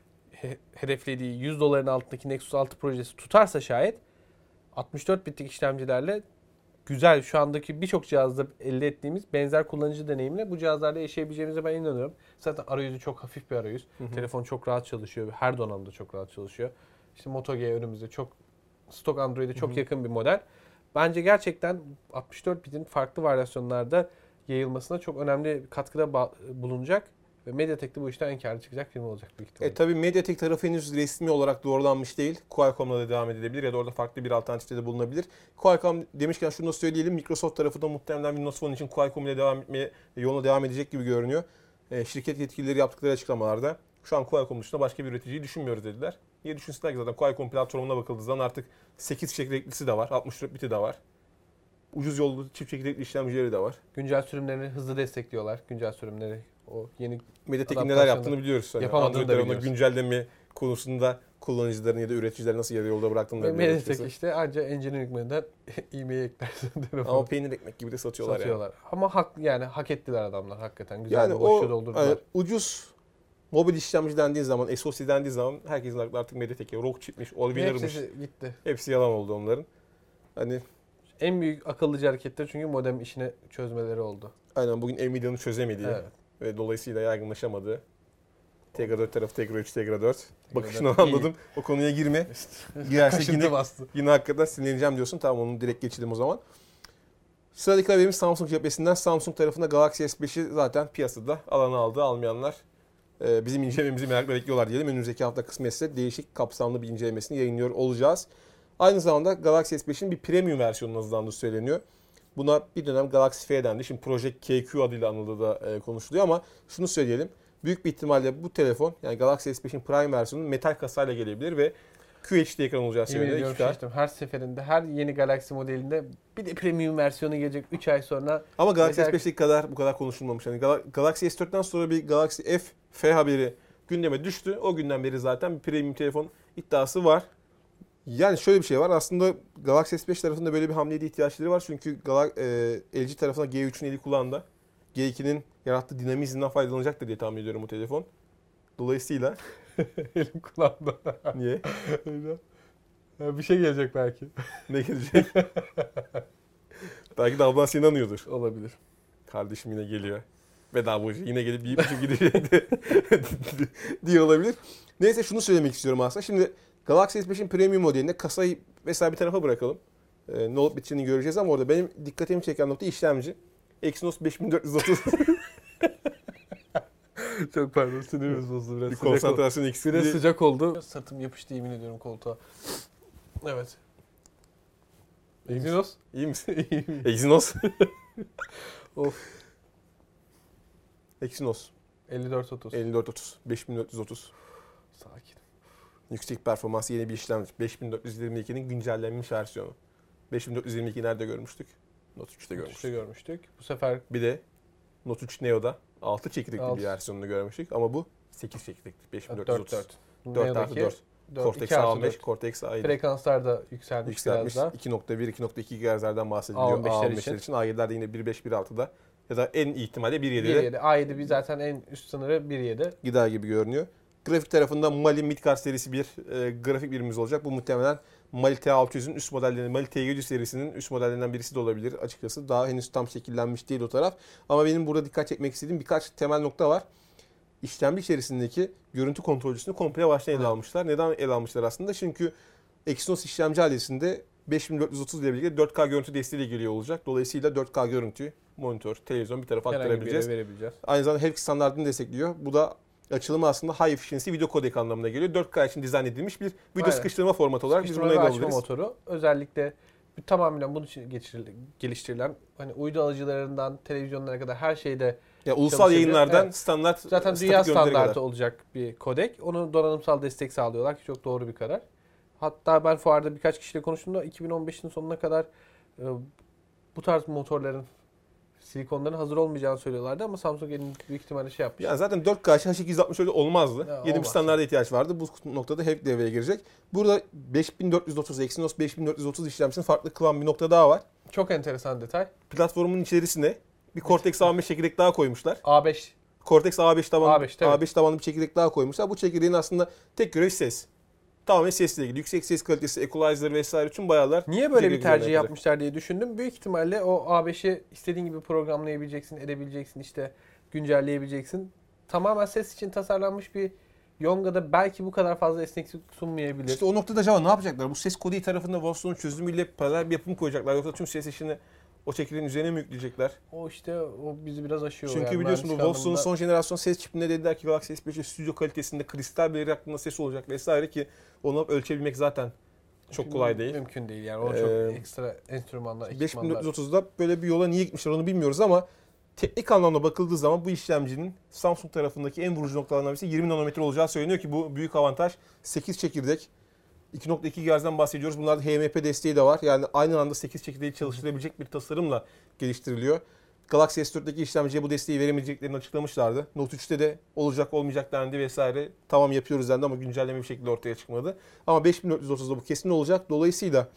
hedeflediği yüz doların altındaki Nexus altı projesi tutarsa şayet altmış dört bitlik işlemcilerle güzel şu andaki birçok cihazda elde ettiğimiz benzer kullanıcı deneyimle bu cihazlarda yaşayabileceğimize ben inanıyorum. Zaten arayüzü çok hafif bir arayüz. Hı hı. Telefon çok rahat çalışıyor. Her donanımda çok rahat çalışıyor. İşte Moto G önümüzde çok stok Android'e çok hı hı. yakın bir model. Bence gerçekten altmış dört bitin farklı varyasyonlarda yayılmasına çok önemli katkıda bulunacak. Ve MediaTek de bu işten en kârlı çıkacak firma olacak büyük ihtimalle. E tabii MediaTek tarafı henüz resmi olarak doğrulanmış değil. Qualcomm'la da devam edilebilir ya da orada farklı bir alternatifte de bulunabilir. Qualcomm demişken şunu da söyleyelim. Microsoft tarafı da muhtemelen Windows Phone için Qualcomm ile devam etmeye yoluna devam edecek gibi görünüyor. E, şirket yetkilileri yaptıkları açıklamalarda şu an Qualcomm dışında başka bir üreticiyi düşünmüyoruz dediler. Niye düşünsünler ki zaten Qualcomm platformuna bakıldığı zaman artık sekiz çekirdeklisi de var, altmış dört biti de var. Ucuz yollu çift çekirdekli işlemcileri de var. Güncel sürümlerini hızlı destekliyorlar. Güncel sürümleri o yeni MediaTek'in neler yaptığını biliyoruz. Yani Yapamadığını da biliyoruz. Güncelleme konusunda kullanıcıların ya da üreticiler nasıl yarı yolda bıraktığını da biliyoruz. MediaTek işte ancak engineering menüden e-mail eklersin. Ama peynir ekmek gibi de satıyorlar, satıyorlar. Yani. Ama hak yani hak ettiler adamlar hakikaten. Güzel yani bir boşluğu o, doldurdular. Yani ucuz mobil işlemci dendiği zaman, S O C dendiği zaman herkesin aklına artık MediaTek'e ROG çıkmış, Allwinner'mış. Hepsi gitti. Hepsi yalan oldu onların. Hani en büyük akıllıca hareketler çünkü modem işini çözmeleri oldu. Aynen bugün Nvidia'nın çözemediği evet. ve dolayısıyla yaygınlaşamadığı Tegra dört tarafı Tegra üç, Tegra dört. Bakışını anladım. O konuya girme. Girersek yine, yine hakikaten sinirleneceğim diyorsun. Tamam onu direkt geçelim o zaman. Sıradaki haberimiz Samsung cephesinden. Samsung tarafında Galaxy S beşi zaten piyasada alanı aldı. Almayanlar e, bizim incelememizi merakla bekliyorlar diyelim. Önümüzdeki hafta kısmetse değişik kapsamlı bir incelemesini yayınlıyor olacağız. Aynı zamanda Galaxy S beşin bir premium versiyonunun hızlandığı söyleniyor. Buna bir dönem Galaxy F dendi. Şimdi Project K Q adıyla anıldığı da e, konuşuluyor ama şunu söyleyelim. Büyük bir ihtimalle bu telefon yani Galaxy S beşin Prime versiyonu metal kasayla gelebilir ve Q H D ekran olacağı söyleniyor. Şaştım. Her seferinde her yeni Galaxy modelinde bir de premium versiyonu gelecek üç ay sonra. Ama Galaxy metal... S beşlik kadar bu kadar konuşulmamış. Yani Galaxy S dörtten sonra bir Galaxy F, F haberi gündeme düştü. O günden beri zaten bir premium telefon iddiası var. Yani şöyle bir şey var. Aslında Galaxy S beş tarafında böyle bir hamleye de ihtiyaçları var. Çünkü Gal- e, L G tarafına G üçün eli kulağında. G ikinin yarattığı dinamizmden faydalanacaktır diye tahmin ediyorum bu telefon. Dolayısıyla... Elim kulağımda. Niye? Bir şey gelecek belki. Ne gelecek? Belki de ablan seni anıyordur. Olabilir. Kardeşim yine geliyor. Veda boyunca yine gelip bir buçuk gidecek diye olabilir. Neyse şunu söylemek istiyorum aslında. Şimdi Galaxy S beşin premium modelinde kasayı vesaire bir tarafa bırakalım. Ee, ne olup biteceğini göreceğiz ama orada benim dikkatimi çeken nokta işlemci. Exynos beş bin dört yüz otuz. Çok pardon sinirimiz bozuldu biraz. Bir konsantrasyon eksikliği. Biraz sıcak oldu. Sırtım yapıştı yemin ediyorum koltuğa. Evet. Exynos. İyi misin? İyiyim. Exynos. Of. Exynos. elli dört otuz. elli dört otuz. beş bin dört yüz otuz. Sakin. Yüksek performans yeni bir işlemci. beş bin dört yüz yirmi ikinin güncellenmiş versiyonu. beş bin dört yüz yirmi ikiyi nerede görmüştük? Note üçte görmüştük. üçte görmüştük. Bu sefer bir de Note üç Neo'da altı çekirdekli altı. bir versiyonunu görmüştük ama bu sekiz çekirdekli. beş bin dört yüz otuz. dört artı dört. Cortex A on beş, Cortex A yedi. Frekanslar da yükselmiş, yükselmiş biraz daha. iki nokta bir, iki nokta iki gigahertz'lerden bahsediliyor A on beşler için. için. A yediler de yine bir beş, bir altıda ya da en ihtimalle bir yedide. A yedi bir zaten en üst sınırı bir yedi. Gider gibi görünüyor. Grafik tarafında Mali Midcard serisi bir e, grafik birimimiz olacak. Bu muhtemelen Mali T altı yüzün üst modellerinden, Mali T yedi yüz serisinin üst modellerinden birisi de olabilir açıkçası. Daha henüz tam şekillenmiş değil o taraf. Ama benim burada dikkat çekmek istediğim birkaç temel nokta var. İşlemci içerisindeki görüntü kontrolcüsünü komple baştan ele almışlar. Neden ele almışlar aslında? Çünkü Exynos işlemci ailesinde beş bin dört yüz otuz ile birlikte dört K görüntü desteğiyle geliyor olacak. Dolayısıyla dört K görüntü, monitör, televizyon bir tarafa aktarabileceğiz. Aynı zamanda H E V C standartını destekliyor. Bu da açılımı aslında High Efficiency Video Codec anlamına geliyor. dört K için dizayn edilmiş bir video Aynen. sıkıştırma formatı olarak sıkıştırma biz bunu ele alabiliriz. alabiliriz. Motoru özellikle tamamen bunun için geliştirilen hani uydu alıcılarından televizyonlara kadar her şeyde Ya ulusal çalışabiliyor. yayınlardan Evet. standart Zaten statik dünya görüntülere standartı kadar. olacak bir kodek. Onu donanımsal destek sağlıyorlar ki çok doğru bir karar. Hatta ben fuarda birkaç kişiyle konuştuğumda iki bin on beşin sonuna kadar e, bu tarz motorların, silikonların hazır olmayacağını söylüyorlardı ama Samsung en büyük ihtimalle şey yapmış. Yani zaten dört K H iki yüz altmış öyle olmazdı. Ya, Yeni bir olmaz. standarda ihtiyaç vardı. Bu noktada hep devreye girecek. Burada beş bin dört yüz otuz Exynos beş bin dört yüz otuz işlemcisinin farklı kılan bir nokta daha var. Çok enteresan detay. Platformun içerisine bir Cortex A on beş çekirdek daha koymuşlar. A beş. Cortex A beş tabanlı, A beş, tabii. A beş tabanlı bir çekirdek daha koymuşlar. Bu çekirdeğin aslında tek görevi ses. Tamamen sesle ilgili. Yüksek ses kalitesi, equalizer vesaire tüm bayalar. Niye böyle bir çekirdek tercih üzerine yapacak. yapmışlar diye düşündüm. Büyük ihtimalle o A beşi istediğin gibi programlayabileceksin, edebileceksin, işte güncelleyebileceksin. Tamamen ses için tasarlanmış bir Yonga'da belki bu kadar fazla esneklik sunmayabilir. İşte o noktada acaba ne yapacaklar? Bu ses kodu tarafında Wolfson'un çözümüyle paralel bir yapım koyacaklar. Yoksa tüm ses işini o çekirdeğin üzerine mi yükleyecekler? O işte o bizi biraz aşıyor. Çünkü yani biliyorsun bu mühendislik Wolfson'un anlamında. son jenerasyon ses çipinde dediler ki Galaxy S beş'in stüdyo kalitesinde kristal bir hakkında ses olacak vesaire ki onu ölçebilmek zaten çok kolay değil. Mümkün değil yani. O Ee, çok ekstra enstrümanlar, beş bin dört ekipmanlar. yüz otuzda böyle bir yola niye gitmişler onu bilmiyoruz ama teknik anlamda bakıldığı zaman bu işlemcinin Samsung tarafındaki en vurucu noktalarından birisi yirmi nanometre olacağı söyleniyor ki bu büyük avantaj. sekiz çekirdek, iki nokta iki gigahertz'den bahsediyoruz. Bunlarda H M P desteği de var. Yani aynı anda sekiz çekirdeği çalıştırabilecek bir tasarımla geliştiriliyor. Galaxy S dört'teki işlemciye bu desteği veremeyeceklerini açıklamışlardı. Note üçte de olacak olmayacak dendi vesaire. Tamam yapıyoruz dendi ama güncelleme bir şekilde ortaya çıkmadı. Ama beş bin dört yüz otuzda bu kesin olacak. Dolayısıyla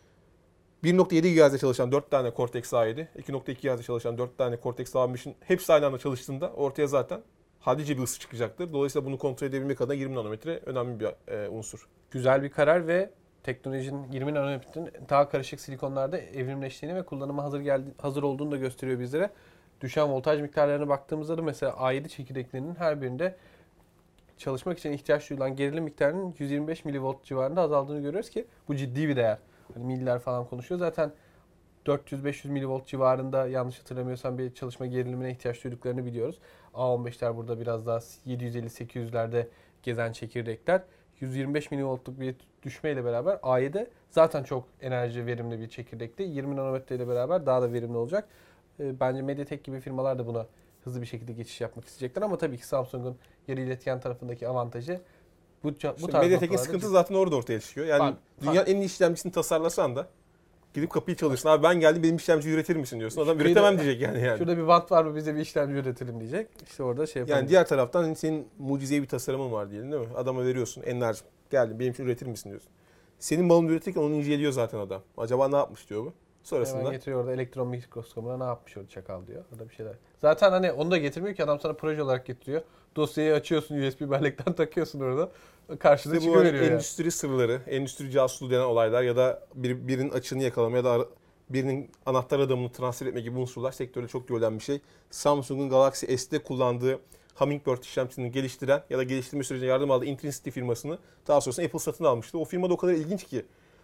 bir nokta yedi gigahertz'de çalışan dört tane Cortex A yedi, iki nokta iki gigahertz'de çalışan dört tane Cortex A on beş'in hepsi aynı anda çalıştığında ortaya zaten hallice bir ısı çıkacaktır. Dolayısıyla bunu kontrol edebilmek adına yirmi nanometre önemli bir e, unsur. Güzel bir karar ve teknolojinin yirmi nanometrenin daha karışık silikonlarda evrimleştiğini ve kullanıma hazır geldi, hazır olduğunu da gösteriyor bizlere. Düşen voltaj miktarlarına baktığımızda da mesela A yedi çekirdeklerinin her birinde çalışmak için ihtiyaç duyulan gerilim miktarının yüz yirmi beş milivolt civarında azaldığını görüyoruz ki bu ciddi bir değer. Hani milliler falan konuşuyor. Zaten dört yüz beş yüz milivolt civarında yanlış hatırlamıyorsam bir çalışma gerilimine ihtiyaç duyduklarını biliyoruz. A on beş'ler burada biraz daha yedi yüz elli sekiz yüz'lerde gezen çekirdekler. yüz yirmi beş milivoltluk bir düşmeyle beraber A yedi zaten çok enerji verimli bir çekirdekti. yirmi nanometre ile beraber daha da verimli olacak. Bence Mediatek gibi firmalar da buna hızlı bir şekilde geçiş yapmak isteyecekler ama tabii ki Samsung'un yarı iletken tarafındaki avantajı bu, bu İşte tarz Mediatek'in noktalarda sıkıntısı ciddi. zaten orada ortaya çıkıyor. Yani Bak, dünyanın en iyi işlemcisini tasarlasan da gidip kapıyı çalıyorsun. Abi ben geldim benim işlemci üretir misin diyorsun. Adam Şurayı üretemem da- diyecek yani. yani. Şurada bir watt var mı bize bir işlemci üretelim diyecek. İşte orada şey yapalım. Yani diğer taraftan hani senin mucizevi bir tasarımın var diyelim değil mi? Adama veriyorsun Enler'cim geldim benim için üretir misin diyorsun. Senin malını üretirken onu inceliyor zaten adam. Acaba ne yapmış diyor bu. Sonrasında Hemen getiriyor orada elektron mikroskopuna ne yapmış o çakal diyor. Orada bir şeyler. Zaten hani onu da getirmiyor ki adam sana proje olarak getiriyor. Dosyayı açıyorsun U S B bellekten takıyorsun orada. Karşıda İşte bu çıkıyor hani veriyor yani. endüstri sırları, endüstri casusluğu denen olaylar ya da bir, birinin açığını yakalama ya da ara- birinin anahtar adamını transfer etme gibi unsurlar sektörde çok görülen bir şey. Samsung'un Galaxy S'te kullandığı Hummingbird işlemcisini geliştiren ya da geliştirme sürecine yardım aldığı Intrinsity firmasını daha sonrasında Apple satın almıştı. O firma da o kadar ilginç ki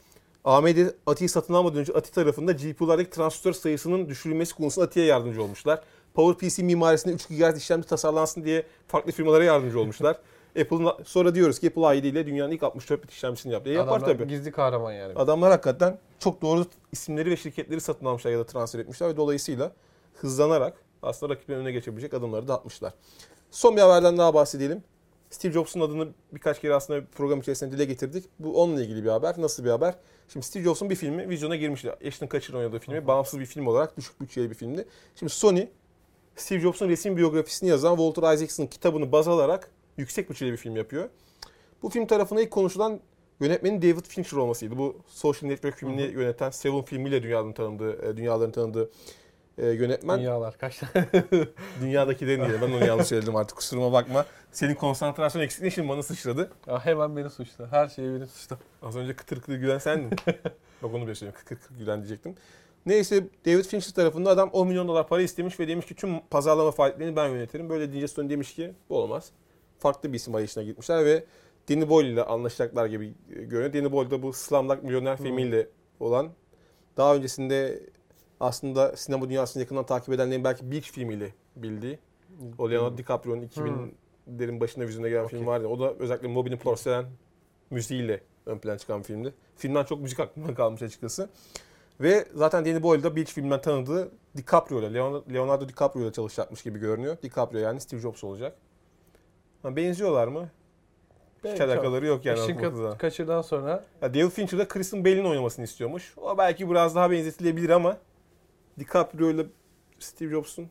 A M D A T I'yi satın almadan önce A T I tarafında G P U'lardaki transistör sayısının düşürülmesi konusunda A T I'ye yardımcı olmuşlar. PowerPC mimarisinde üç gigahertz işlemci tasarlansın diye farklı firmalara yardımcı olmuşlar. Apple'ın sonra diyoruz ki Apple A yedi ile dünyanın ilk altmış dört bit işlemcisini yaptı. E yapar Adamlar tabii. gizli kahraman yani. Adamlar hakikaten çok doğru isimleri ve şirketleri satın almışlar ya da transfer etmişler ve dolayısıyla hızlanarak aslında rakiplerin önüne geçebilecek adımları da atmışlar. Son bir haberden daha bahsedelim. Steve Jobs'un adını birkaç kere aslında program içerisinde dile getirdik. Bu onunla ilgili bir haber. Nasıl bir haber? Şimdi Steve Jobs'un bir filmi vizyona girmişti. Ashton Kutcher'ın oynadığı filmi. Bağımsız bir film olarak düşük bütçeli bir filmdi. Şimdi Sony, Steve Jobs'un resim biyografisini yazan Walter Isaacson'ın kitabını baz alarak yüksek bütçeli bir film yapıyor. Bu film tarafında ilk konuşulan yönetmenin David Fincher olmasıydı. Bu Social Network filmini hı hı. yöneten Seven filmiyle dünyanın tanıdığı, dünyaların tanıdığı e, yönetmen. Dünyalar kaç tane? Dünyadakilerin diye. Ben onu yanlış söyledim artık kusuruma bakma. Senin konsantrasyon eksikliğin şimdi bana sıçradı. Ya hemen beni suçla. Her şeyi beni suçla. Az önce kıtır kıtır gülen sendin. Bak onu bile söyleyeyim. Kıtır kıtır gülen diyecektim. Neyse David Fincher tarafında adam on milyon dolar para istemiş ve demiş ki tüm pazarlama faaliyetlerini ben yönetirim. Böyle deyince Sony demiş ki bu olmaz. Farklı bir isim arayışına gitmişler ve Danny Boyle ile anlaşacaklar gibi görünüyor. Danny Boyle da bu Slumdog Milyoner filmiyle olan daha öncesinde aslında sinema dünyasını yakından takip edenlerin belki Beach filmiyle bildiği. O Leonardo DiCaprio'nun iki binlerin başında vizyona gelen okay. film vardı. O da özellikle Moby'nin Porselen müziğiyle ön plana çıkan bir filmdi. Filmden çok müzik aklımda kalmış açıkçası. Ve zaten Danny Boyle da Beach filminden tanıdığı DiCaprio ile, Leonardo DiCaprio ile çalışacakmış gibi görünüyor. DiCaprio yani Steve Jobs olacak. Ha, benziyorlar mı? Hiç alakaları yok yani. İşin ka- kaçırdan sonra. Ya David Fincher de Kristen Bale'in oynamasını istiyormuş. O belki biraz daha benzetilebilir ama DiCaprio ile Steve Jobs'un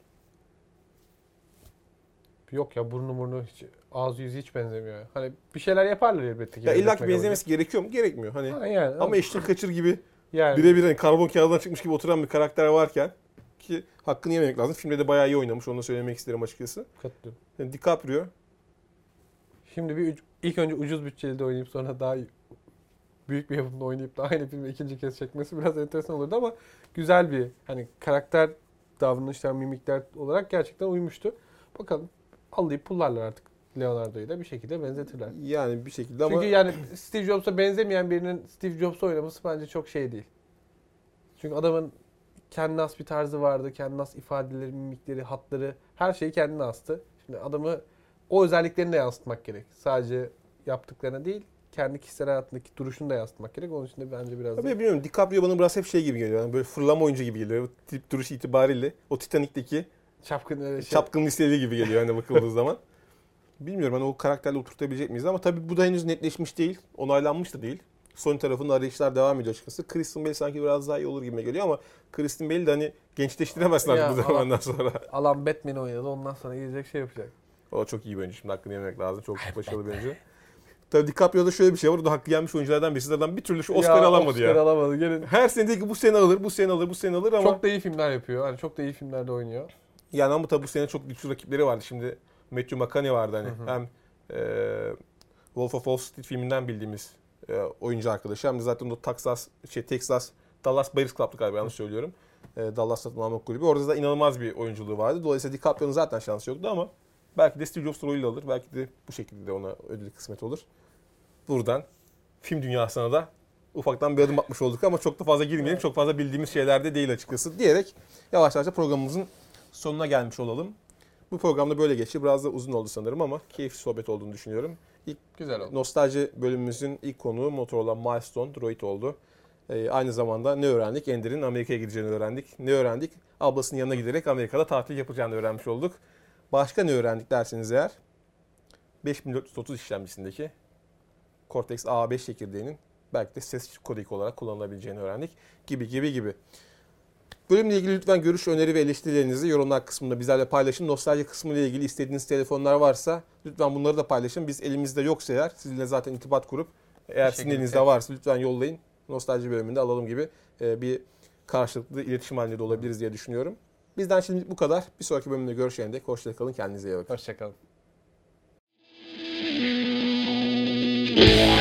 yok ya, burnu burnu hiç, ağzı yüzü hiç benzemiyor. Hani bir şeyler yaparlar elbette ki. Ya illa ki benzemesi gerekiyor mu? Gerekmiyor. Hani ha yani, ama Ashton Kutcher gibi yani birebir hani karbon kağıdından çıkmış gibi oturan bir karakter varken ki hakkını yememek lazım. Filmde de bayağı iyi oynamış. Onu da söylemek isterim açıkçası. Katılıyorum. Yani DiCaprio. Şimdi bir ilk önce ucuz bütçeli de oynayıp sonra daha büyük bir yapımda oynayıp da aynı filmi ikinci kez çekmesi biraz enteresan olurdu ama güzel bir hani karakter, davranışlar, mimikler olarak gerçekten uymuştu. Bakalım allayıp pullarlar artık Leonardo'yu da bir şekilde benzetirler. Yani bir şekilde ama... Çünkü yani Steve Jobs'a benzemeyen birinin Steve Jobs'a oynaması bence çok şey değil. Çünkü adamın kendine has bir tarzı vardı. Kendine has ifadeleri, mimikleri, hatları, her şeyi kendine hastı. Şimdi adamı o özelliklerini de yansıtmak gerek. Sadece yaptıklarına değil, kendi kişisel hayatındaki duruşunu da yansıtmak gerek. Onun için de bence biraz... Tabii bilmiyorum. DiCaprio bana biraz hep şey gibi geliyor. Yani böyle fırlama oyuncu gibi geliyor. O tip duruş itibariyle. O Titanic'teki Çapkın öyle şey. çapkın listeli gibi geliyor hani bakıldığı zaman. Bilmiyorum hani o karakterle oturtabilecek miyiz ama tabii bu da henüz netleşmiş değil. Onaylanmış da değil. Sony tarafında arayışlar devam ediyor açıkçası. Kristen Bale sanki biraz daha iyi olur gibi geliyor ama Kristen Bale'i de hani gençleştiremezsin artık bu zamandan sonra. Alan Batman'i oynadı, ondan sonra gelecek şey yapacak. O çok iyi bir oyuncu. Şimdi hakkını yememek lazım. Çok başarılı bir oyuncu. Tabii DiCaprio'da şöyle bir şey var. O da hakkı yenmiş oyunculardan birisi. Adam bir türlü şu Oscar ya, alamadı Oscar ya. alamadı. Gelin. Her sene değil ki bu sene alır, bu sene alır, bu sene alır ama... Çok da iyi filmler yapıyor. Hani çok da iyi filmlerde oynuyor. Yani ama tabii bu sene çok güçlü rakipleri vardı. Şimdi Matthew McConaughey vardı hani. Hı hı. Hem e, Wolf of Wall Street filminden bildiğimiz e, oyuncu arkadaşı. Hem de zaten o Texas, şey, Texas, Dallas Buyers Club'tı galiba yanlış söylüyorum. E, Dallas satın alma kulübü. Orada da inanılmaz bir oyunculuğu vardı. Dolayısıyla DiCaprio'nun zaten şansı yoktu ama belki de Steve Jobs rolüyle alır. Belki de bu şekilde de ona ödül kısmet olur. Buradan film dünyasına da ufaktan bir adım atmış olduk ama çok da fazla girmeyelim. Evet. Çok fazla bildiğimiz şeyler de değil açıkçası diyerek yavaş yavaş programımızın sonuna gelmiş olalım. Bu programda böyle geçti. Biraz da uzun oldu sanırım ama keyifli sohbet olduğunu düşünüyorum. İlk güzel oldu. Nostalji bölümümüzün ilk konuğu Motorola Milestone Droid oldu. Ee, aynı zamanda ne öğrendik? Ender'in Amerika'ya gideceğini öğrendik. Ne öğrendik? Ablasının yanına giderek Amerika'da tatil yapacağını öğrenmiş olduk. Başka ne öğrendik derseniz eğer? beş bin dört yüz otuz işlemcisindeki Cortex A beş çekirdeğinin belki de ses kodeki olarak kullanılabileceğini öğrendik. Gibi gibi gibi. Bölümle ilgili lütfen görüş, öneri ve eleştirilerinizi yorumlar kısmında bizlerle paylaşın. Nostalji kısmıyla ilgili istediğiniz telefonlar varsa lütfen bunları da paylaşın. Biz elimizde yoksa eğer sizinle zaten irtibat kurup eğer sizin elinizde varsa lütfen yollayın. Nostalji bölümünde alalım gibi bir karşılıklı iletişim halinde de olabiliriz diye düşünüyorum. Bizden şimdilik bu kadar. Bir sonraki bölümde görüşene dek hoşça kalın. Kendinize iyi bakın. Hoşça kalın.